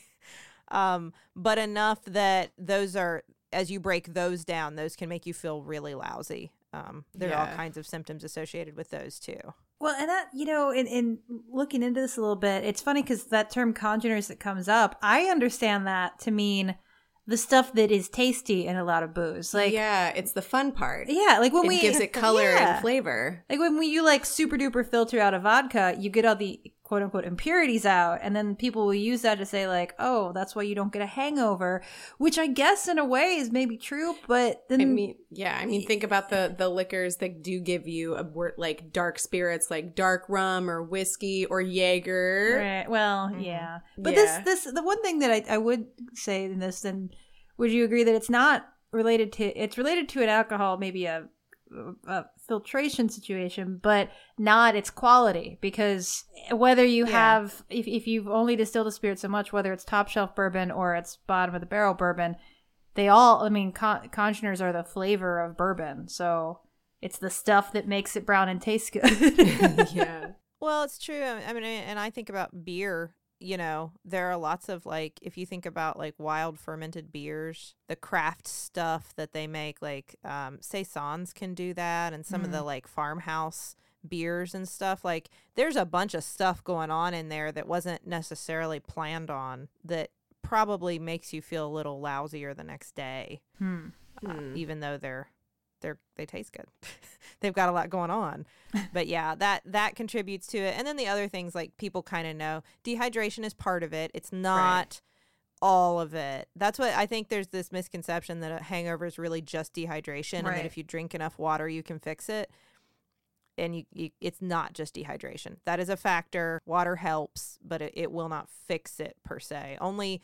but enough that those are, as you break those down, those can make you feel really lousy. There are all Yeah. kinds of symptoms associated with those too. Well, and that, in looking into this a little bit, it's funny because that term congeners that comes up, I understand that to mean the stuff that is tasty in a lot of booze. Like, yeah, it's the fun part. yeah, like when It we gives it color yeah. and flavor. Like when you like super duper filter out a vodka, you get all the quote unquote impurities out, and then people will use that to say like, oh, that's why you don't get a hangover, which I guess in a way is maybe true, but then Think about the liquors that do give you like dark spirits, like dark rum or whiskey or Jaeger. right, well, yeah. But Yeah. this the one thing that I would say in this, then would you agree that it's not related to an alcohol, maybe a filtration situation, but not its quality, because whether you have if you've only distilled a spirit so much, whether it's top shelf bourbon or it's bottom of the barrel bourbon, they all, congeners are the flavor of bourbon, so it's the stuff that makes it brown and taste good. Yeah. Well, it's true. I mean, and I think about beer. There are lots of, like, if you think about like wild fermented beers, the craft stuff that they make, like saisons can do that, and some of the like farmhouse beers and stuff. Like, there's a bunch of stuff going on in there that wasn't necessarily planned on that probably makes you feel a little lousier the next day, even though they taste good. They've got a lot going on. But yeah, that contributes to it. And then the other things, like, people kind of know dehydration is part of it. It's not all of it. That's what I think. There's this misconception that a hangover is really just dehydration, and that if you drink enough water you can fix it. And it's not just dehydration. That is a factor. Water helps, but it will not fix it per se. Only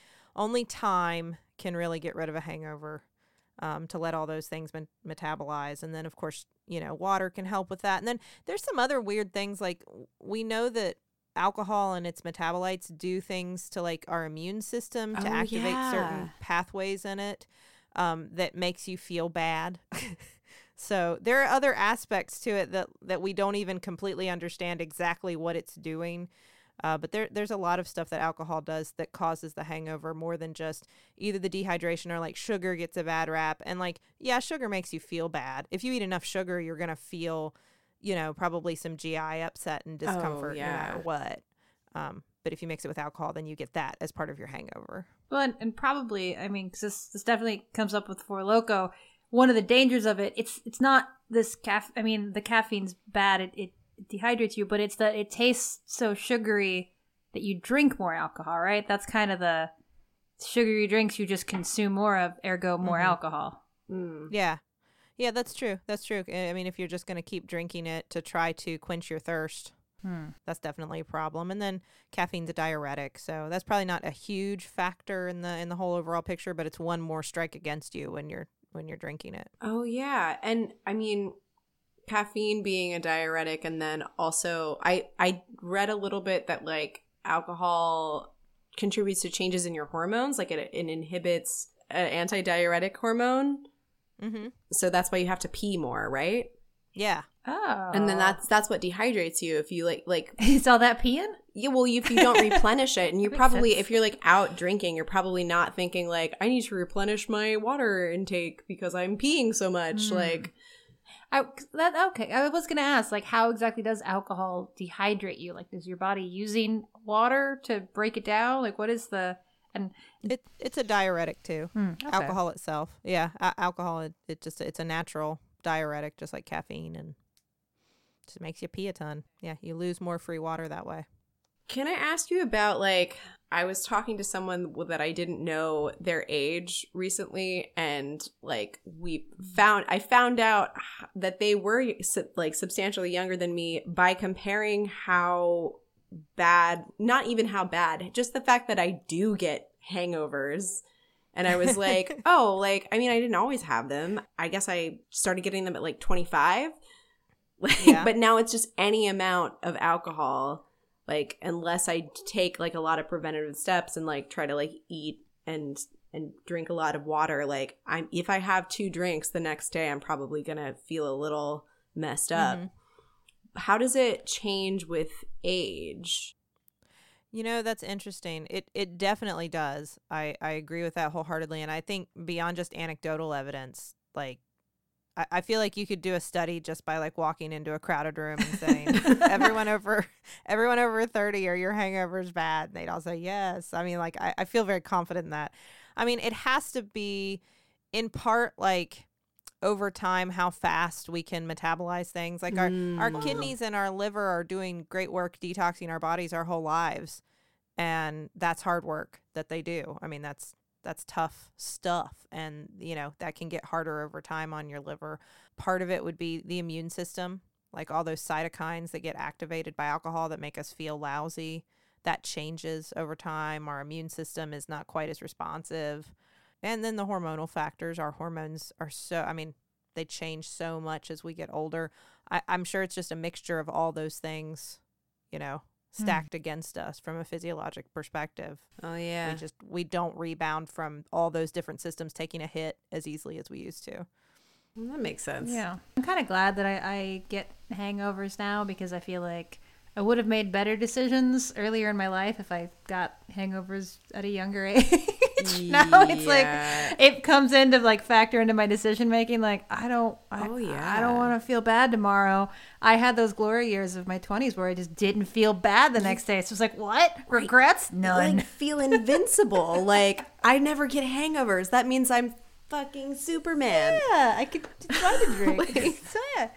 time can really get rid of a hangover, to let all those things metabolize. And then, of course, water can help with that. And then there's some other weird things. Like, we know that alcohol and its metabolites do things to, like, our immune system to activate certain pathways in it, that makes you feel bad. So there are other aspects to it that we don't even completely understand exactly what it's doing. But there's a lot of stuff that alcohol does that causes the hangover, more than just either the dehydration or, like, sugar gets a bad rap. And, like, yeah, sugar makes you feel bad. If you eat enough sugar, you're going to feel, probably some GI upset and discomfort no matter what. But if you mix it with alcohol, then you get that as part of your hangover. Well, and probably, because this definitely comes up with Four Loko. One of the dangers of it, it's not this the caffeine's bad. It dehydrates you, but it's that it tastes so sugary that you drink more alcohol, right? That's kind of the sugary drinks you just consume more of, ergo more alcohol. Yeah, that's true. If you're just going to keep drinking it to try to quench your thirst, that's definitely a problem. And then caffeine's a diuretic, so that's probably not a huge factor in the whole overall picture, but it's one more strike against you when you're drinking it. Oh, yeah. And caffeine being a diuretic, and then also I read a little bit that like alcohol contributes to changes in your hormones, like it inhibits an antidiuretic hormone. Mm-hmm. So that's why you have to pee more, right? Yeah. Oh. And then that's what dehydrates you if you like Is all that peeing? yeah, well, if you don't replenish it, and you That makes probably, sense. if you're like out drinking, you're probably not thinking like, I need to replenish my water intake because I'm peeing so much. Like, Okay. I was gonna ask, like, how exactly does alcohol dehydrate you? Like, is your body using water to break it down? Like, what is the and It's a diuretic too. okay. Alcohol itself. Yeah. Alcohol, it's a natural diuretic, just like caffeine, and just makes you pee a ton. Yeah. You lose more free water that way. can I ask you about like, I was talking to someone that I didn't know their age recently, and like I found out that they were like substantially younger than me by comparing how bad, not even how bad, just the fact that I do get hangovers. And I was like, oh, like, I mean, I didn't always have them. I guess I started getting them at like 25. Like, Yeah. But now it's just any amount of alcohol, like, unless I take like a lot of preventative steps and like try to like eat and drink a lot of water, like if I have 2 drinks the next day, I'm probably gonna feel a little messed up. Mhm. How does it change with age? You know, that's interesting. It definitely does. I agree with that wholeheartedly. And I think beyond just anecdotal evidence, like, I feel like you could do a study just by like walking into a crowded room and saying, everyone over 30, are your hangovers bad? And they'd all say yes. I mean, like, I feel very confident in that. I mean, it has to be in part like over time how fast we can metabolize things. Like our kidneys and our liver are doing great work detoxing our bodies our whole lives, and that's hard work that they do. I mean, that's tough stuff, and you know that can get harder over time on your liver. Part of it would be the immune system, like all those cytokines that get activated by alcohol that make us feel lousy. That changes over time. Our immune system is not quite as responsive. And then the hormonal factors. Our hormones are they change so much as we get older. I'm sure it's just a mixture of all those things, you know, stacked against us from a physiologic perspective. Oh yeah. We don't rebound from all those different systems taking a hit as easily as we used to. Well, that makes sense. Yeah. I'm kind of glad that I get hangovers now, because I feel like I would have made better decisions earlier in my life if I got hangovers at a younger age. Now it's like it comes into like factor into my decision making. Like I don't want to feel bad tomorrow. I had those glory years of my 20s where I just didn't feel bad the next day. So it's like, what? Regrets? None. Like feel invincible. Like I never get hangovers. That means I'm fucking Superman. Yeah, I could try to drink. So yeah.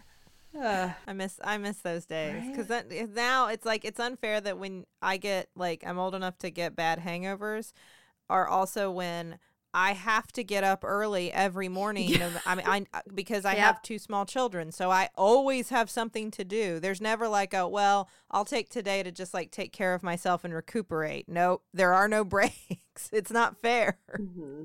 I miss those days, because now it's like it's unfair that when I get like I'm old enough to get bad hangovers, are also when I have to get up early every morning. Yeah. Because I have 2 small children, so I always have something to do. There's never like I'll take today to just like take care of myself and recuperate. No, there are no breaks. It's not fair. Mm-hmm.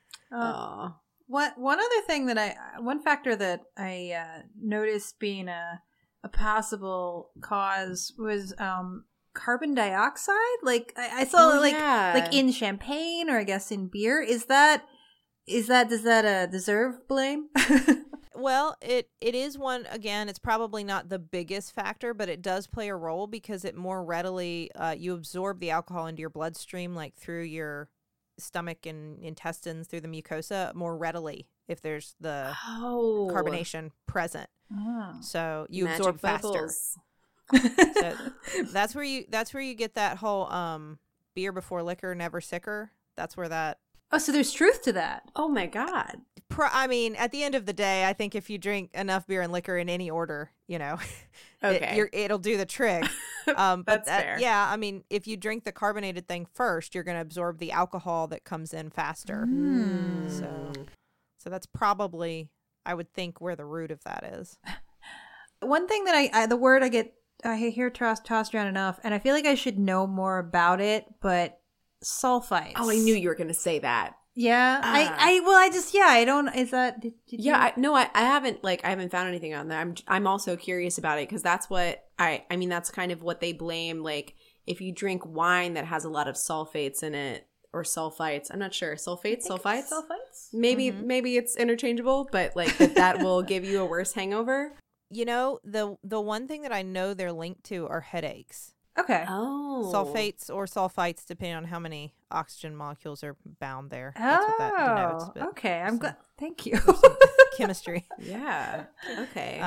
One other thing one factor that I noticed being a possible cause was carbon dioxide. Like I saw like in champagne, or I guess in beer. Does that deserve blame? Well, it is one. Again, it's probably not the biggest factor, but it does play a role because it more readily you absorb the alcohol into your bloodstream, like through your stomach and intestines, through the mucosa, more readily if there's the carbonation present. So you Magic absorb bubbles. faster. So that's where you get that whole beer before liquor, never sicker. That's where that. Oh, so there's truth to that. Oh my God. I mean, at the end of the day, I think if you drink enough beer and liquor in any order, you know, Okay. it'll do the trick. But That's fair. yeah, I mean, if you drink the carbonated thing first, you're going to absorb the alcohol that comes in faster. So that's probably, I would think, where the root of that is. One thing that the word I hear tossed around enough, and I feel like I should know more about it, but sulfites. Oh, I knew you were going to say that. Yeah. I don't, is that, did you? Yeah, I haven't found anything on that. I'm also curious about it because that's what I mean that's kind of what they blame. Like if you drink wine that has a lot of sulfates in it or sulfites, I'm not sure. Sulfites. Maybe it's interchangeable, but like that will give you a worse hangover. You know, the one thing that I know they're linked to are headaches. Okay. Oh, Sulfates or sulfites, depending on how many oxygen molecules are bound there. That's what that denotes. But okay. I'm glad. Thank you. chemistry. Yeah. Okay.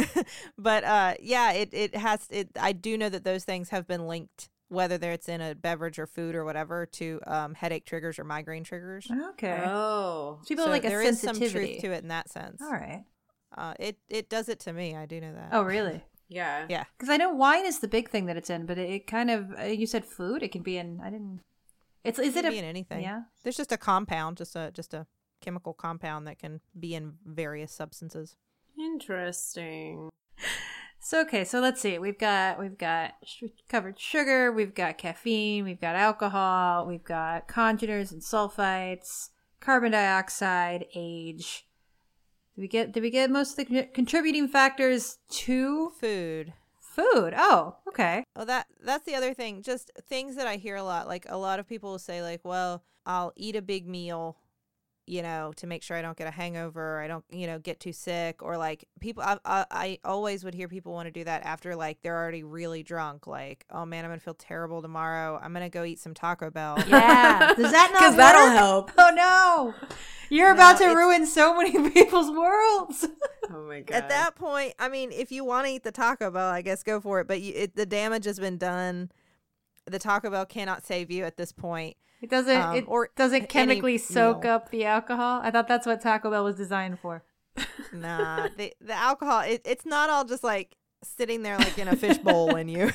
Yeah, it has. I do know that those things have been linked, whether it's in a beverage or food or whatever, to headache triggers or migraine triggers. Okay. Oh. People So like a there is some sensitivity. truth to it in that sense. All right. It does it to me. I do know that. Oh, really? Yeah. Yeah. Because I know wine is the big thing that it's in, but it kind of, you said food. It can be in. I didn't. Is It it can be in anything. Yeah. There's just a compound, just a chemical compound that can be in various substances. Interesting. So okay, so let's see. We've got covered sugar, we've got caffeine, we've got alcohol, we've got congeners and sulfites, carbon dioxide, age. Did we get most of the contributing factors to Food. food? Oh, okay. Oh, that's the other thing. Just things that I hear a lot. Like a lot of people will say, like, well, I'll eat a big meal, to make sure I don't get a hangover, I don't, get too sick, or like people, I always would hear people want to do that after like they're already really drunk, like, oh man, I'm gonna feel terrible tomorrow, I'm gonna go eat some Taco Bell. Yeah. Does that not Because work? that'll help. Oh no. You're about to ruin so many people's worlds. Oh my god. At that point, I mean, if you want to eat the Taco Bell, I guess go for it, but the damage has been done. The Taco Bell cannot save you at this point. It doesn't. Or doesn't any chemically soak meal. up the alcohol. I thought that's what Taco Bell was designed for. Nah, the alcohol, it's not all just like sitting there like in a fishbowl in you.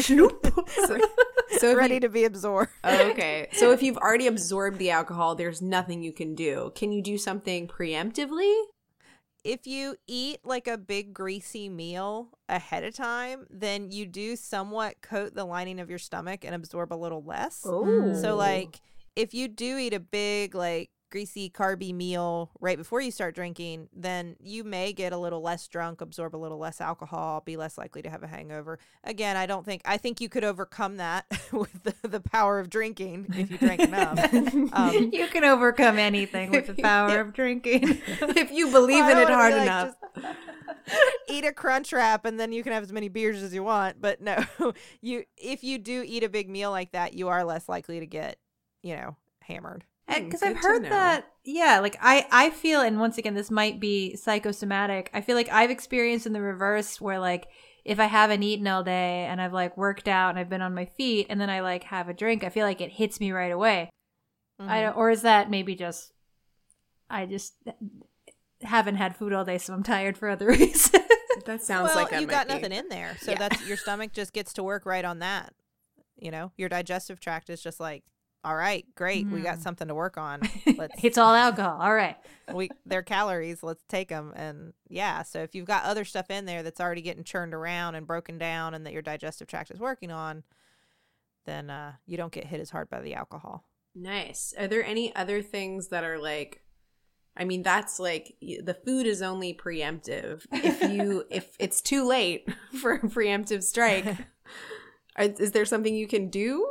So ready to be absorbed. Oh, okay. So if you've already absorbed the alcohol, there's nothing you can do. Can you do something preemptively? If you eat like a big greasy meal ahead of time, then you do somewhat coat the lining of your stomach and absorb a little less. Oh. So like if you do eat a big like greasy carby meal right before you start drinking, then you may get a little less drunk, absorb a little less alcohol, be less likely to have a hangover. Again, I think you could overcome that with the power of drinking if you drank enough. You can overcome anything with the power of drinking. If you believe in I it don't hard wanna be enough. just eat a Crunch Wrap and then you can have as many beers as you want. But no, if you do eat a big meal like that, you are less likely to get, hammered. Because Good I've to heard know. that, yeah, like I feel, and once again, this might be psychosomatic. I feel like I've experienced in the reverse where like if I haven't eaten all day and I've like worked out and I've been on my feet and then I like have a drink, I feel like it hits me right away. Mhm. Or is that maybe just I just haven't had food all day, so I'm tired for other reasons. That sounds Well, like that you might got be. nothing in there, so Yeah. that's your stomach just gets to work right on that. Your digestive tract is just like, all right, great, we got something to work on. Let's It's all alcohol. All right. they're calories. Let's take them. And yeah, so if you've got other stuff in there that's already getting churned around and broken down, and that your digestive tract is working on, then you don't get hit as hard by the alcohol. Nice. Are there any other things that are like, I mean, that's like the food is only preemptive. If it's too late for a preemptive strike, is there something you can do?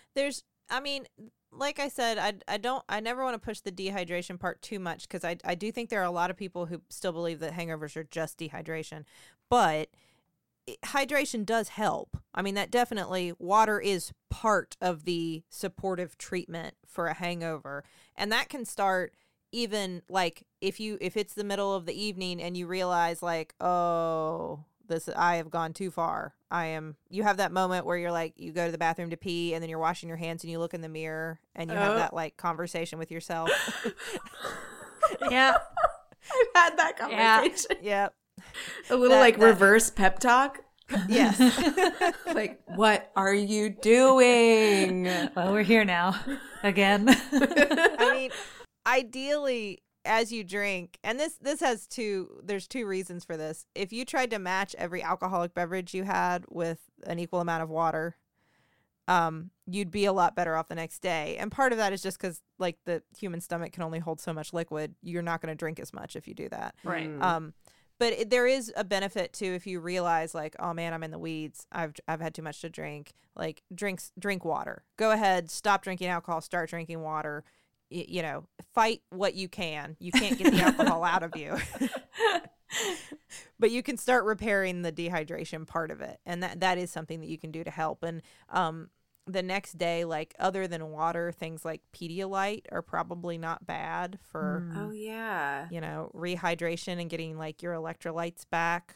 Like I said, I never want to push the dehydration part too much, because I do think there are a lot of people who still believe that hangovers are just dehydration, but hydration does help. I mean, that definitely, water is part of the supportive treatment for a hangover, and that can start even like if it's the middle of the evening and you realize like, oh, I have gone too far. You have that moment where you're like, you go to the bathroom to pee and then you're washing your hands and you look in the mirror and you have that like conversation with yourself. Yeah. I've had that conversation. Yep. A little That- reverse pep talk. Yes. Like, what are you doing? Well, we're here now again. I mean, ideally, as you drink, and this has there's two reasons for this. If you tried to match every alcoholic beverage you had with an equal amount of water, you'd be a lot better off the next day. And part of that is just because like the human stomach can only hold so much liquid. You're not going to drink as much if you do that. Right. But there is a benefit to if you realize like, oh man, I'm in the weeds. I've had too much to drink. Like drink water. Go ahead, stop drinking alcohol, start drinking water. You know, fight what you can. You can't get the alcohol out of you. But you can start repairing the dehydration part of it. And that is something that you can do to help. And the next day, like other than water, things like Pedialyte are probably not bad for Oh yeah. you know, rehydration and getting like your electrolytes back.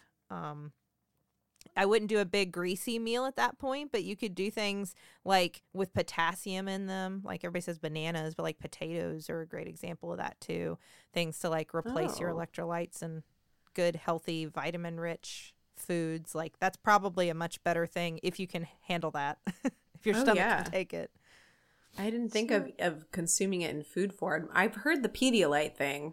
I wouldn't do a big greasy meal at that point, but you could do things like with potassium in them. Like everybody says bananas, but like potatoes are a great example of that too. Things to like replace your electrolytes and good, healthy, vitamin rich foods. Like that's probably a much better thing if you can handle that. If your stomach can take it. I didn't think of consuming it in food form. I've heard the Pedialyte thing.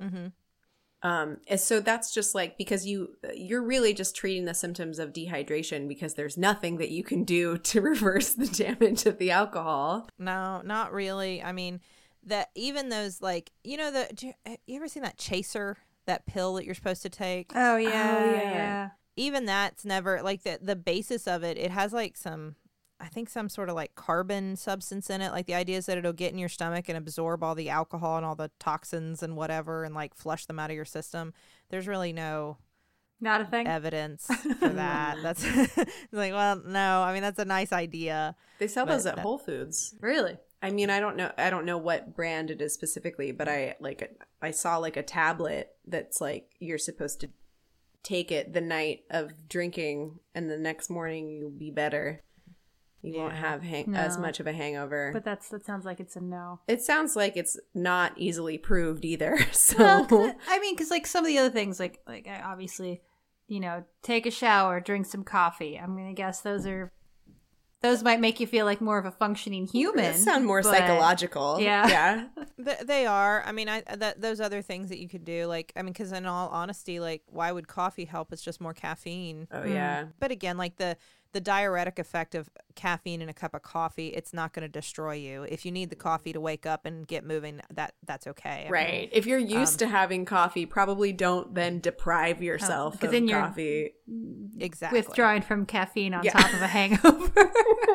So that's just like because you're really just treating the symptoms of dehydration because there's nothing that you can do to reverse the damage of the alcohol. No, not really. I mean, that even those like you know you ever seen that Chaser, that pill that you're supposed to take? Oh yeah. Even that's never like the basis of it. It has like some sort of like carbon substance in it. Like the idea is that it'll get in your stomach and absorb all the alcohol and all the toxins and whatever and like flush them out of your system. There's really no Not a thing. evidence for that. That's it's like, well, no. I mean, that's a nice idea. They sell those at Whole Foods. Really? I mean, I don't know what brand it is specifically, but I saw like a tablet that's like you're supposed to take it the night of drinking and the next morning you'll be better. You won't have as much of a hangover. But that sounds like it's a no. It sounds like it's not easily proved either. So Well, I mean, because like some of the other things, like I obviously, you know, take a shower, drink some coffee. I'm gonna guess those might make you feel like more of a functioning human. They sound more but- psychological. Yeah. They are. I mean, those other things that you could do, like, I mean, because in all honesty, like, why would coffee help? It's just more caffeine. Oh yeah. But again, like the diuretic effect of caffeine in a cup of coffee, it's not going to destroy you. If you need the coffee to wake up and get moving, that's okay. Right. If you're used to having coffee, probably don't then deprive yourself of then you're- coffee. Exactly. Withdrawing from caffeine on top of a hangover.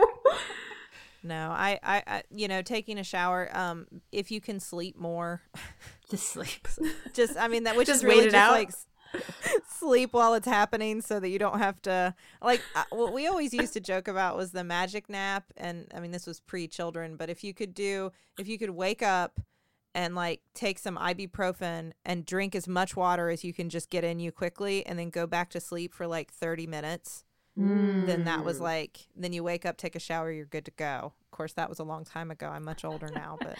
No, I you know, taking a shower, if you can sleep more, Just sleep. just, I mean, that which Just is really wait it just out? like sleep while it's happening so that you don't have to like what we always used to joke about was the magic nap. And I mean, this was pre-children, but if you could wake up and like take some ibuprofen and drink as much water as you can just get in you quickly and then go back to sleep for like 30 minutes, then that was like, then you wake up, take a shower, you're good to go. Of course, that was a long time ago. I'm much older now, but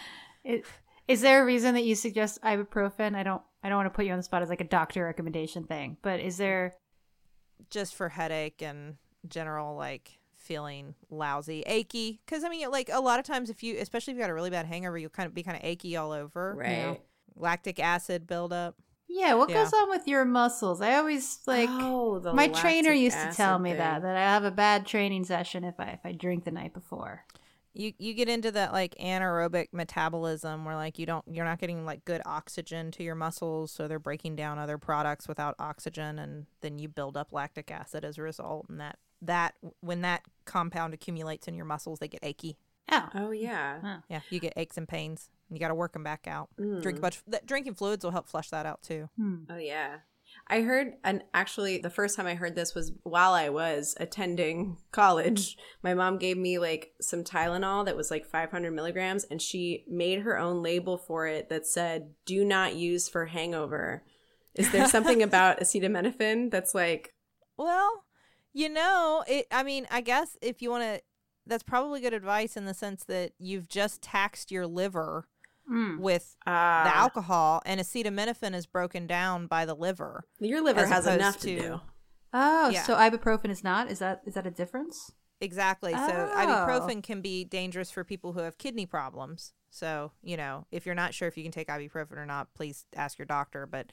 Is there a reason that you suggest ibuprofen? I don't want to put you on the spot as like a doctor recommendation thing, but is there? just for headache and general like feeling lousy, achy. Because I mean, like a lot of times, especially if you got a really bad hangover, you'll kind of be kind of achy all over. Right. You know? Lactic acid buildup. Yeah, what goes on with your muscles? I always like my trainer used to tell me that I have a bad training session if I drink the night before. You get into that like anaerobic metabolism where like you're not getting like good oxygen to your muscles, so they're breaking down other products without oxygen, and then you build up lactic acid as a result, and that when that compound accumulates in your muscles, they get achy. Oh yeah. Huh. Yeah, you get aches and pains. You got to work them back out. Drinking fluids will help flush that out too. Oh yeah. I heard, and actually the first time I heard this was while I was attending college. My mom gave me like some Tylenol that was like 500 milligrams, and she made her own label for it that said, "Do not use for hangover." Is there something about acetaminophen that's like? Well, you know, I mean, I guess if you want to, that's probably good advice in the sense that you've just taxed your liver with the alcohol, and acetaminophen is broken down by the liver. Your liver as has opposed enough to do. Oh, Yeah. so ibuprofen is not? Is that a difference? Exactly. So Oh. ibuprofen can be dangerous for people who have kidney problems. So, you know, if you're not sure if you can take ibuprofen or not, please ask your doctor. But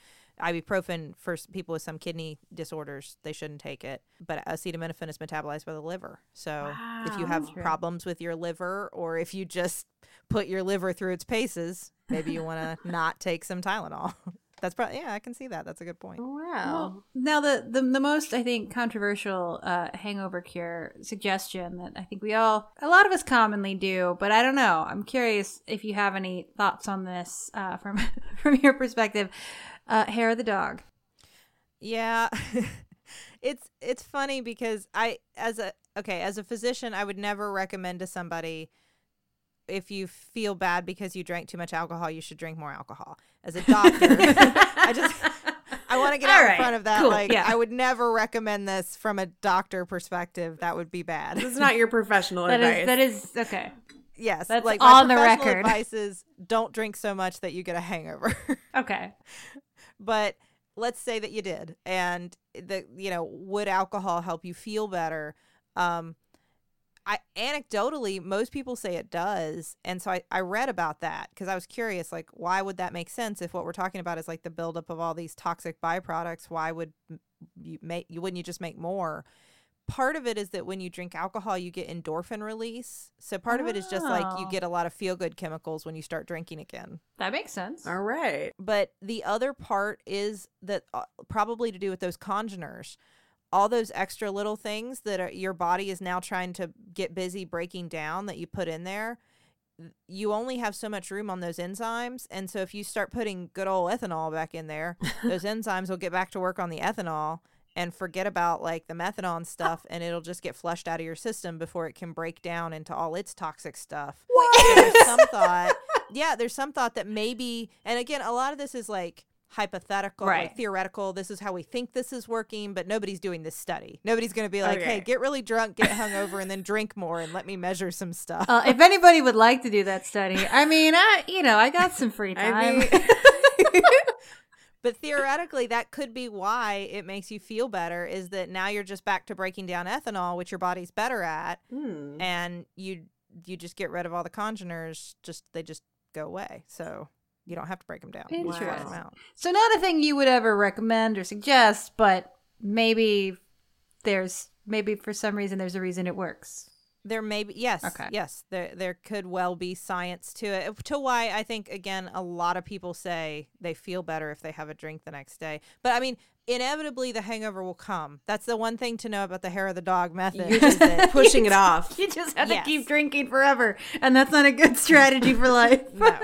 ibuprofen for people with some kidney disorders, they shouldn't take it. But acetaminophen is metabolized by the liver. So if you have problems with your liver, or if you just put your liver through its paces, maybe you want to not take some Tylenol. That's probably, yeah, I can see that. That's a good point. Wow. Now, the most, I think, controversial hangover cure suggestion that I think a lot of us commonly do, but I don't know. I'm curious if you have any thoughts on this from your perspective. Hair of the dog. Yeah. It's funny because as a physician, I would never recommend to somebody, if you feel bad because you drank too much alcohol, you should drink more alcohol. As a doctor, I want to get out in front of that. Cool. Like, Yeah. I would never recommend this from a doctor perspective. That would be bad. This is not your professional advice. That is okay. Yes, That's like on my the professional record. advice is don't drink so much that you get a hangover. Okay. But let's say that you did, and would alcohol help you feel better? Anecdotally, most people say it does, and so I read about that because I was curious, like, why would that make sense if what we're talking about is like the buildup of all these toxic byproducts? Why wouldn't you just make more? Part of it is that when you drink alcohol, you get endorphin release. So part of it is just like you get a lot of feel-good chemicals when you start drinking again. That makes sense. All right. But the other part is that probably to do with those congeners. All those extra little things that your body is now trying to get busy breaking down that you put in there, you only have so much room on those enzymes. And so if you start putting good old ethanol back in there, those enzymes will get back to work on the ethanol and forget about like the methanol stuff, and it'll just get flushed out of your system before it can break down into all its toxic stuff. So there's some thought that maybe, and again, a lot of this is like hypothetical, like theoretical. This is how we think this is working, but nobody's doing this study. Nobody's going to be like, hey, get really drunk, get hungover, and then drink more, and let me measure some stuff. If anybody would like to do that study, I mean, I got some free time. But theoretically, that could be why it makes you feel better, is that now you're just back to breaking down ethanol, which your body's better at, and you just get rid of all the congeners. They just go away. So you don't have to break them down. You just flush them out. So not a thing you would ever recommend or suggest, but maybe for some reason there's a reason it works. There may be, yes. Okay. Yes, there could well be science to it. To why I think, again, a lot of people say they feel better if they have a drink the next day. But I mean, inevitably the hangover will come. That's the one thing to know about the hair of the dog method. Is that Pushing it off. You just have to keep drinking forever, and that's not a good strategy for life. No.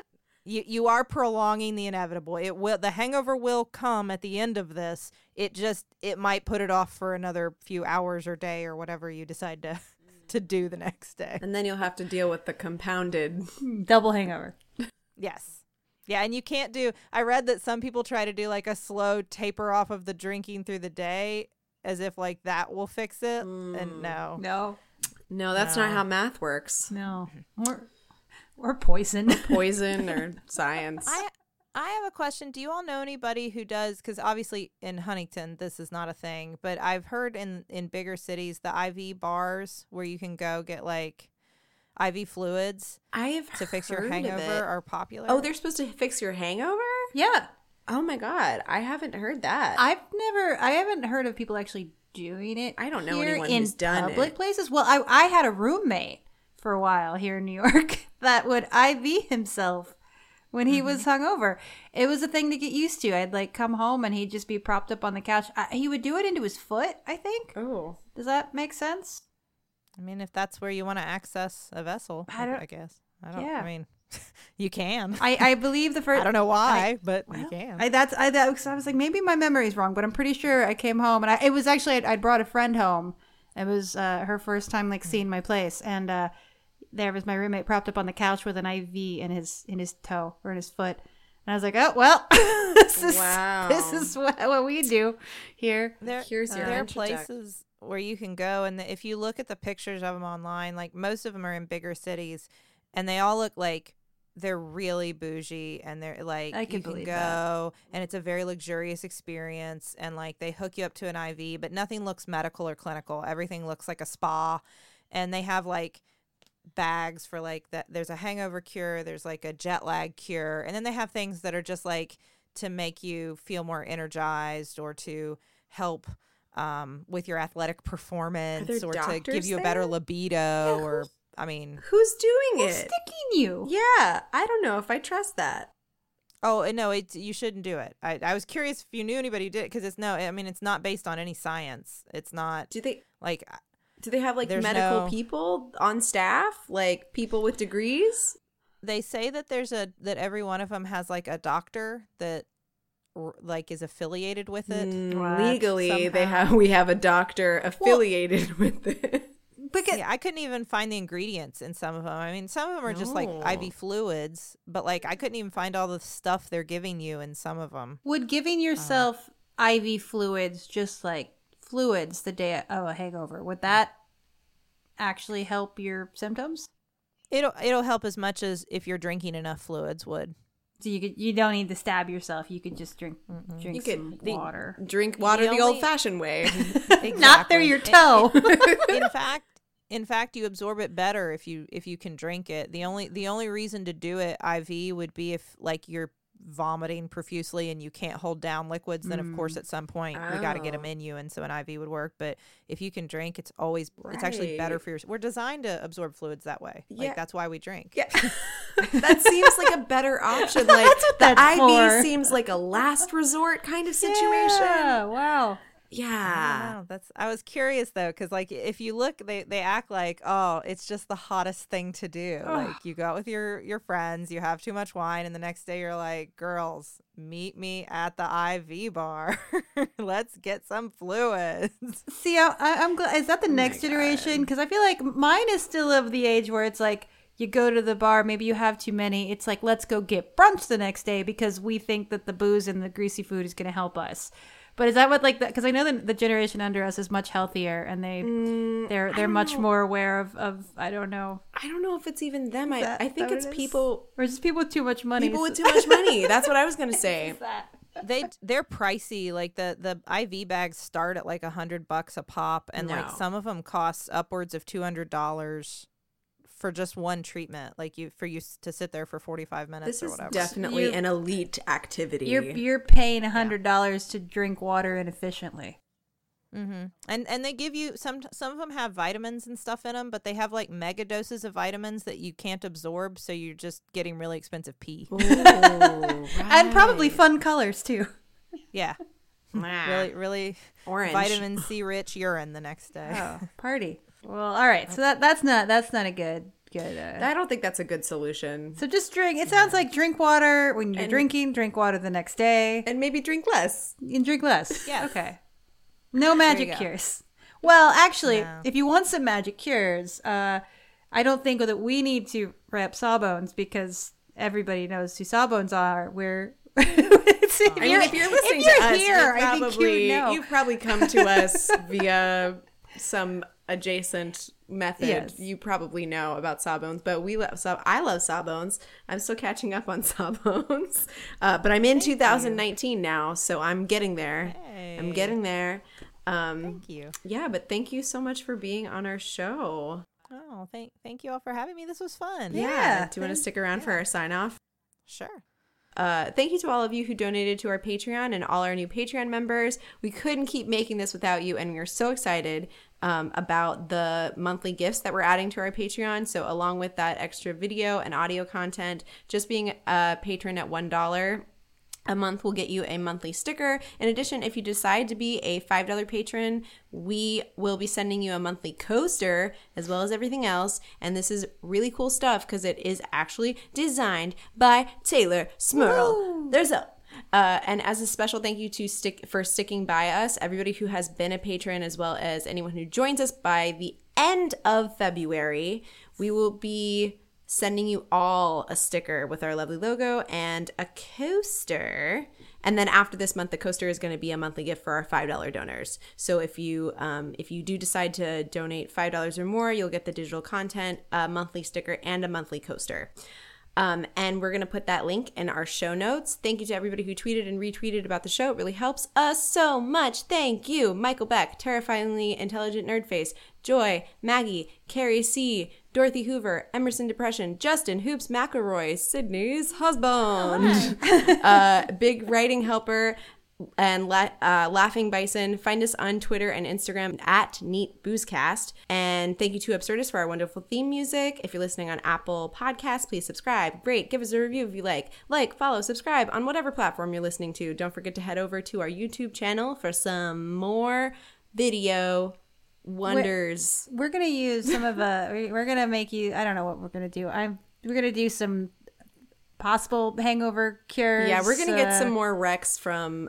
You are prolonging the inevitable. The hangover will come at the end of this. It might put it off for another few hours or day or whatever you decide to do the next day. And then you'll have to deal with the compounded Double hangover. Yes. Yeah, and you can't I read that some people try to do like a slow taper off of the drinking through the day as if like that will fix it. And no. No, that's not how math works. No. Or poison. Poison or science. I have a question. Do you all know anybody who does, because obviously in Huntington this is not a thing, but I've heard in bigger cities the IV bars where you can go get like IV fluids to fix your hangover are popular. Oh, they're supposed to fix your hangover? Yeah. Oh my God. I haven't heard that. I haven't heard of people actually doing it. I don't know here anyone in who's done public it. places. Well, I had a roommate for a while here in New York that would IV himself when he was hungover. It was a thing to get used to. I'd like come home and he'd just be propped up on the couch. He would do it into his foot, I think. Oh. Does that make sense? I mean, if that's where you want to access a vessel, I guess. I mean, you can. I believe the first. I don't know why, but you can. I was like, maybe my memory's wrong, but I'm pretty sure I came home and it was actually I'd brought a friend home. It was her first time like seeing my place, and there was my roommate propped up on the couch with an IV in his toe or in his foot, and I was like, oh well, this is what we do here. There are places where you can go, and if you look at the pictures of them online, like most of them are in bigger cities, and they all look like they're really bougie, and they're like you can go, and it's a very luxurious experience, and like they hook you up to an IV, but nothing looks medical or clinical. Everything looks like a spa, and they have like bags for like that. There's a hangover cure, there's like a jet lag cure, and then they have things that are just like to make you feel more energized or to help with your athletic performance or to give doctors you a better there? libido or I mean, Who's doing it? Sticking you. Yeah, I don't know if I trust that. oh no, you shouldn't do it. I was curious if you knew anybody who did it because it's not based on any science. It's not Do they like have like There's medical no- people on staff, like people with degrees? they say that that every one of them has like a doctor that like is affiliated with it. Legally, somehow. we have a doctor affiliated with it. Because Yeah, I couldn't even find the ingredients in some of them. I mean, some of them are just like No. IV fluids, but like I couldn't even find all the stuff they're giving you in some of them. would giving yourself IV fluids, just like fluids, the day of a hangover, would that actually help your symptoms? It'll help as much as if you're drinking enough fluids would. So you don't need to stab yourself. You could just drink You some could- water. Drink water the only- old-fashioned way. Not through Exactly. your toe. In fact, you absorb it better if you can drink it. The only reason to do it IV would be if like you're vomiting profusely and you can't hold down liquids. Then of course at some point we got to get them in you, and so an IV would work. But if you can drink, it's actually better Right. for your. We're designed to absorb fluids that way. Yeah. Like that's why we drink. Yeah. That seems like a better option. Like That's what the that's IV for. seems like a last resort kind of situation. Yeah, wow. Yeah. I was curious though, because like if you look, they act like, oh, it's just the hottest thing to do. Like you go out with your friends, you have too much wine, and the next day you're like, girls, meet me at the IV bar. Let's get some fluids. See, I'm glad. Is that the next generation? Because I feel like mine is still of the age where it's like you go to the bar, maybe you have too many. It's like, let's go get brunch the next day because we think that the booze and the greasy food is going to help us. But is that what like that? Because I know the generation under us is much healthier, and they're much more aware of I don't know, I don't know if it's even them. I think that what it's it is? people or just people with too much money. with too much money. That's what I was gonna say. They're pricey. Like the IV bags start at like $100 a pop, and like No. some of them cost upwards of $200 for just one treatment. Like you to sit there for 45 minutes This or is whatever. definitely You're- an elite activity. You're paying $100 to drink water inefficiently. And they give you some of them have vitamins and stuff in them, but they have like mega doses of vitamins that you can't absorb, so you're just getting really expensive pee. Ooh, And probably right. fun colors too. Yeah, Wow. really Orange. vitamin C rich urine the next day. Oh, party. Well, all right. So that's not a good. I don't think that's a good solution. So just drink. It sounds like drink water when you're drinking. Drink water the next day, And maybe drink less. and drink less. Yes. Okay. No magic go. cures. Well, actually, No. if you want some magic cures, I don't think that we need to rep Sawbones because everybody knows who Sawbones are. I mean, if you're listening if you're to us, here, I think you would know. you've probably come to us via some adjacent method. Yes. You probably know about Sawbones, but I love Sawbones. I'm still catching up on Sawbones, but I'm in 2019 now, so I'm getting there. I'm getting there. Thank you. Yeah, but thank you so much for being on our show. Oh, thank you all for having me. This was fun. Yeah, Do you want to stick around for our sign off? Sure. Thank you to all of you who donated to our Patreon and all our new Patreon members. We couldn't keep making this without you, and we're so excited about the monthly gifts that we're adding to our Patreon. So along with that extra video and audio content, just being a patron at $1 a month will get you a monthly sticker. In addition, if you decide to be a $5 patron, we will be sending you a monthly coaster as well as everything else. And this is really cool stuff because it is actually designed by Taylor Smurl. There's a and as a special thank you to sticking by us, everybody who has been a patron as well as anyone who joins us by the end of February, we will be sending you all a sticker with our lovely logo and a coaster. And then after this month, the coaster is going to be a monthly gift for our $5 donors. So if you do decide to donate $5 or more, you'll get the digital content, a monthly sticker, and a monthly coaster. And we're going to put that link in our show notes. Thank you to everybody who tweeted and retweeted about the show. It really helps us so much. Thank you. Michael Beck, Terrifyingly Intelligent Nerdface, Joy, Maggie, Carrie C., Dorothy Hoover, Emerson Depression, Justin Hoops McElroy, Sydney's husband, Big Writing Helper, and Laughing Bison. Find us on Twitter and Instagram at Neat Boozecast. And thank you to Absurdist for our wonderful theme music. If you're listening on Apple Podcasts, please subscribe, rate, give us a review if you like, follow, subscribe on whatever platform you're listening to. Don't forget to head over to our YouTube channel for some more video wonders. We're gonna use some of we're gonna make you. I don't know what we're gonna do. We're gonna do some possible hangover cures. Yeah, we're gonna get some more recs from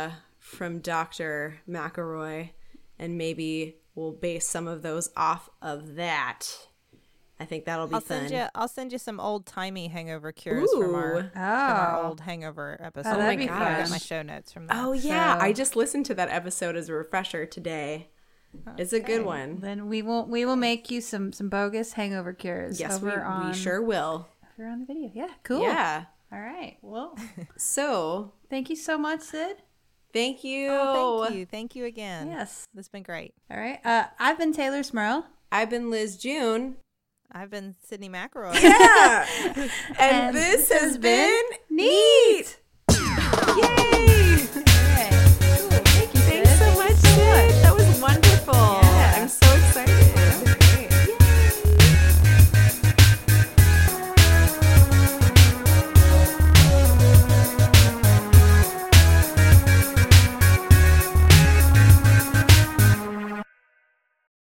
Dr. McElroy, and maybe we'll base some of those off of that. I think that'll be fun. I'll send you some old timey hangover cures from our old hangover episode. Oh, that'd be I got fun. my show notes from that. Oh yeah, So- I just listened to that episode as a refresher today. It's a good one. Then we will make you some bogus hangover cures. Yes, over we sure will. Over on the video. Yeah, cool. Yeah. All right. Well, So thank you so much, Sid. thank you. Oh, thank you. Thank you again. Yes. This has been great. All right. I've been Taylor Smurl. I've been Liz June. I've been Sydney McElroy. Yeah. And this has been Neat. Yay!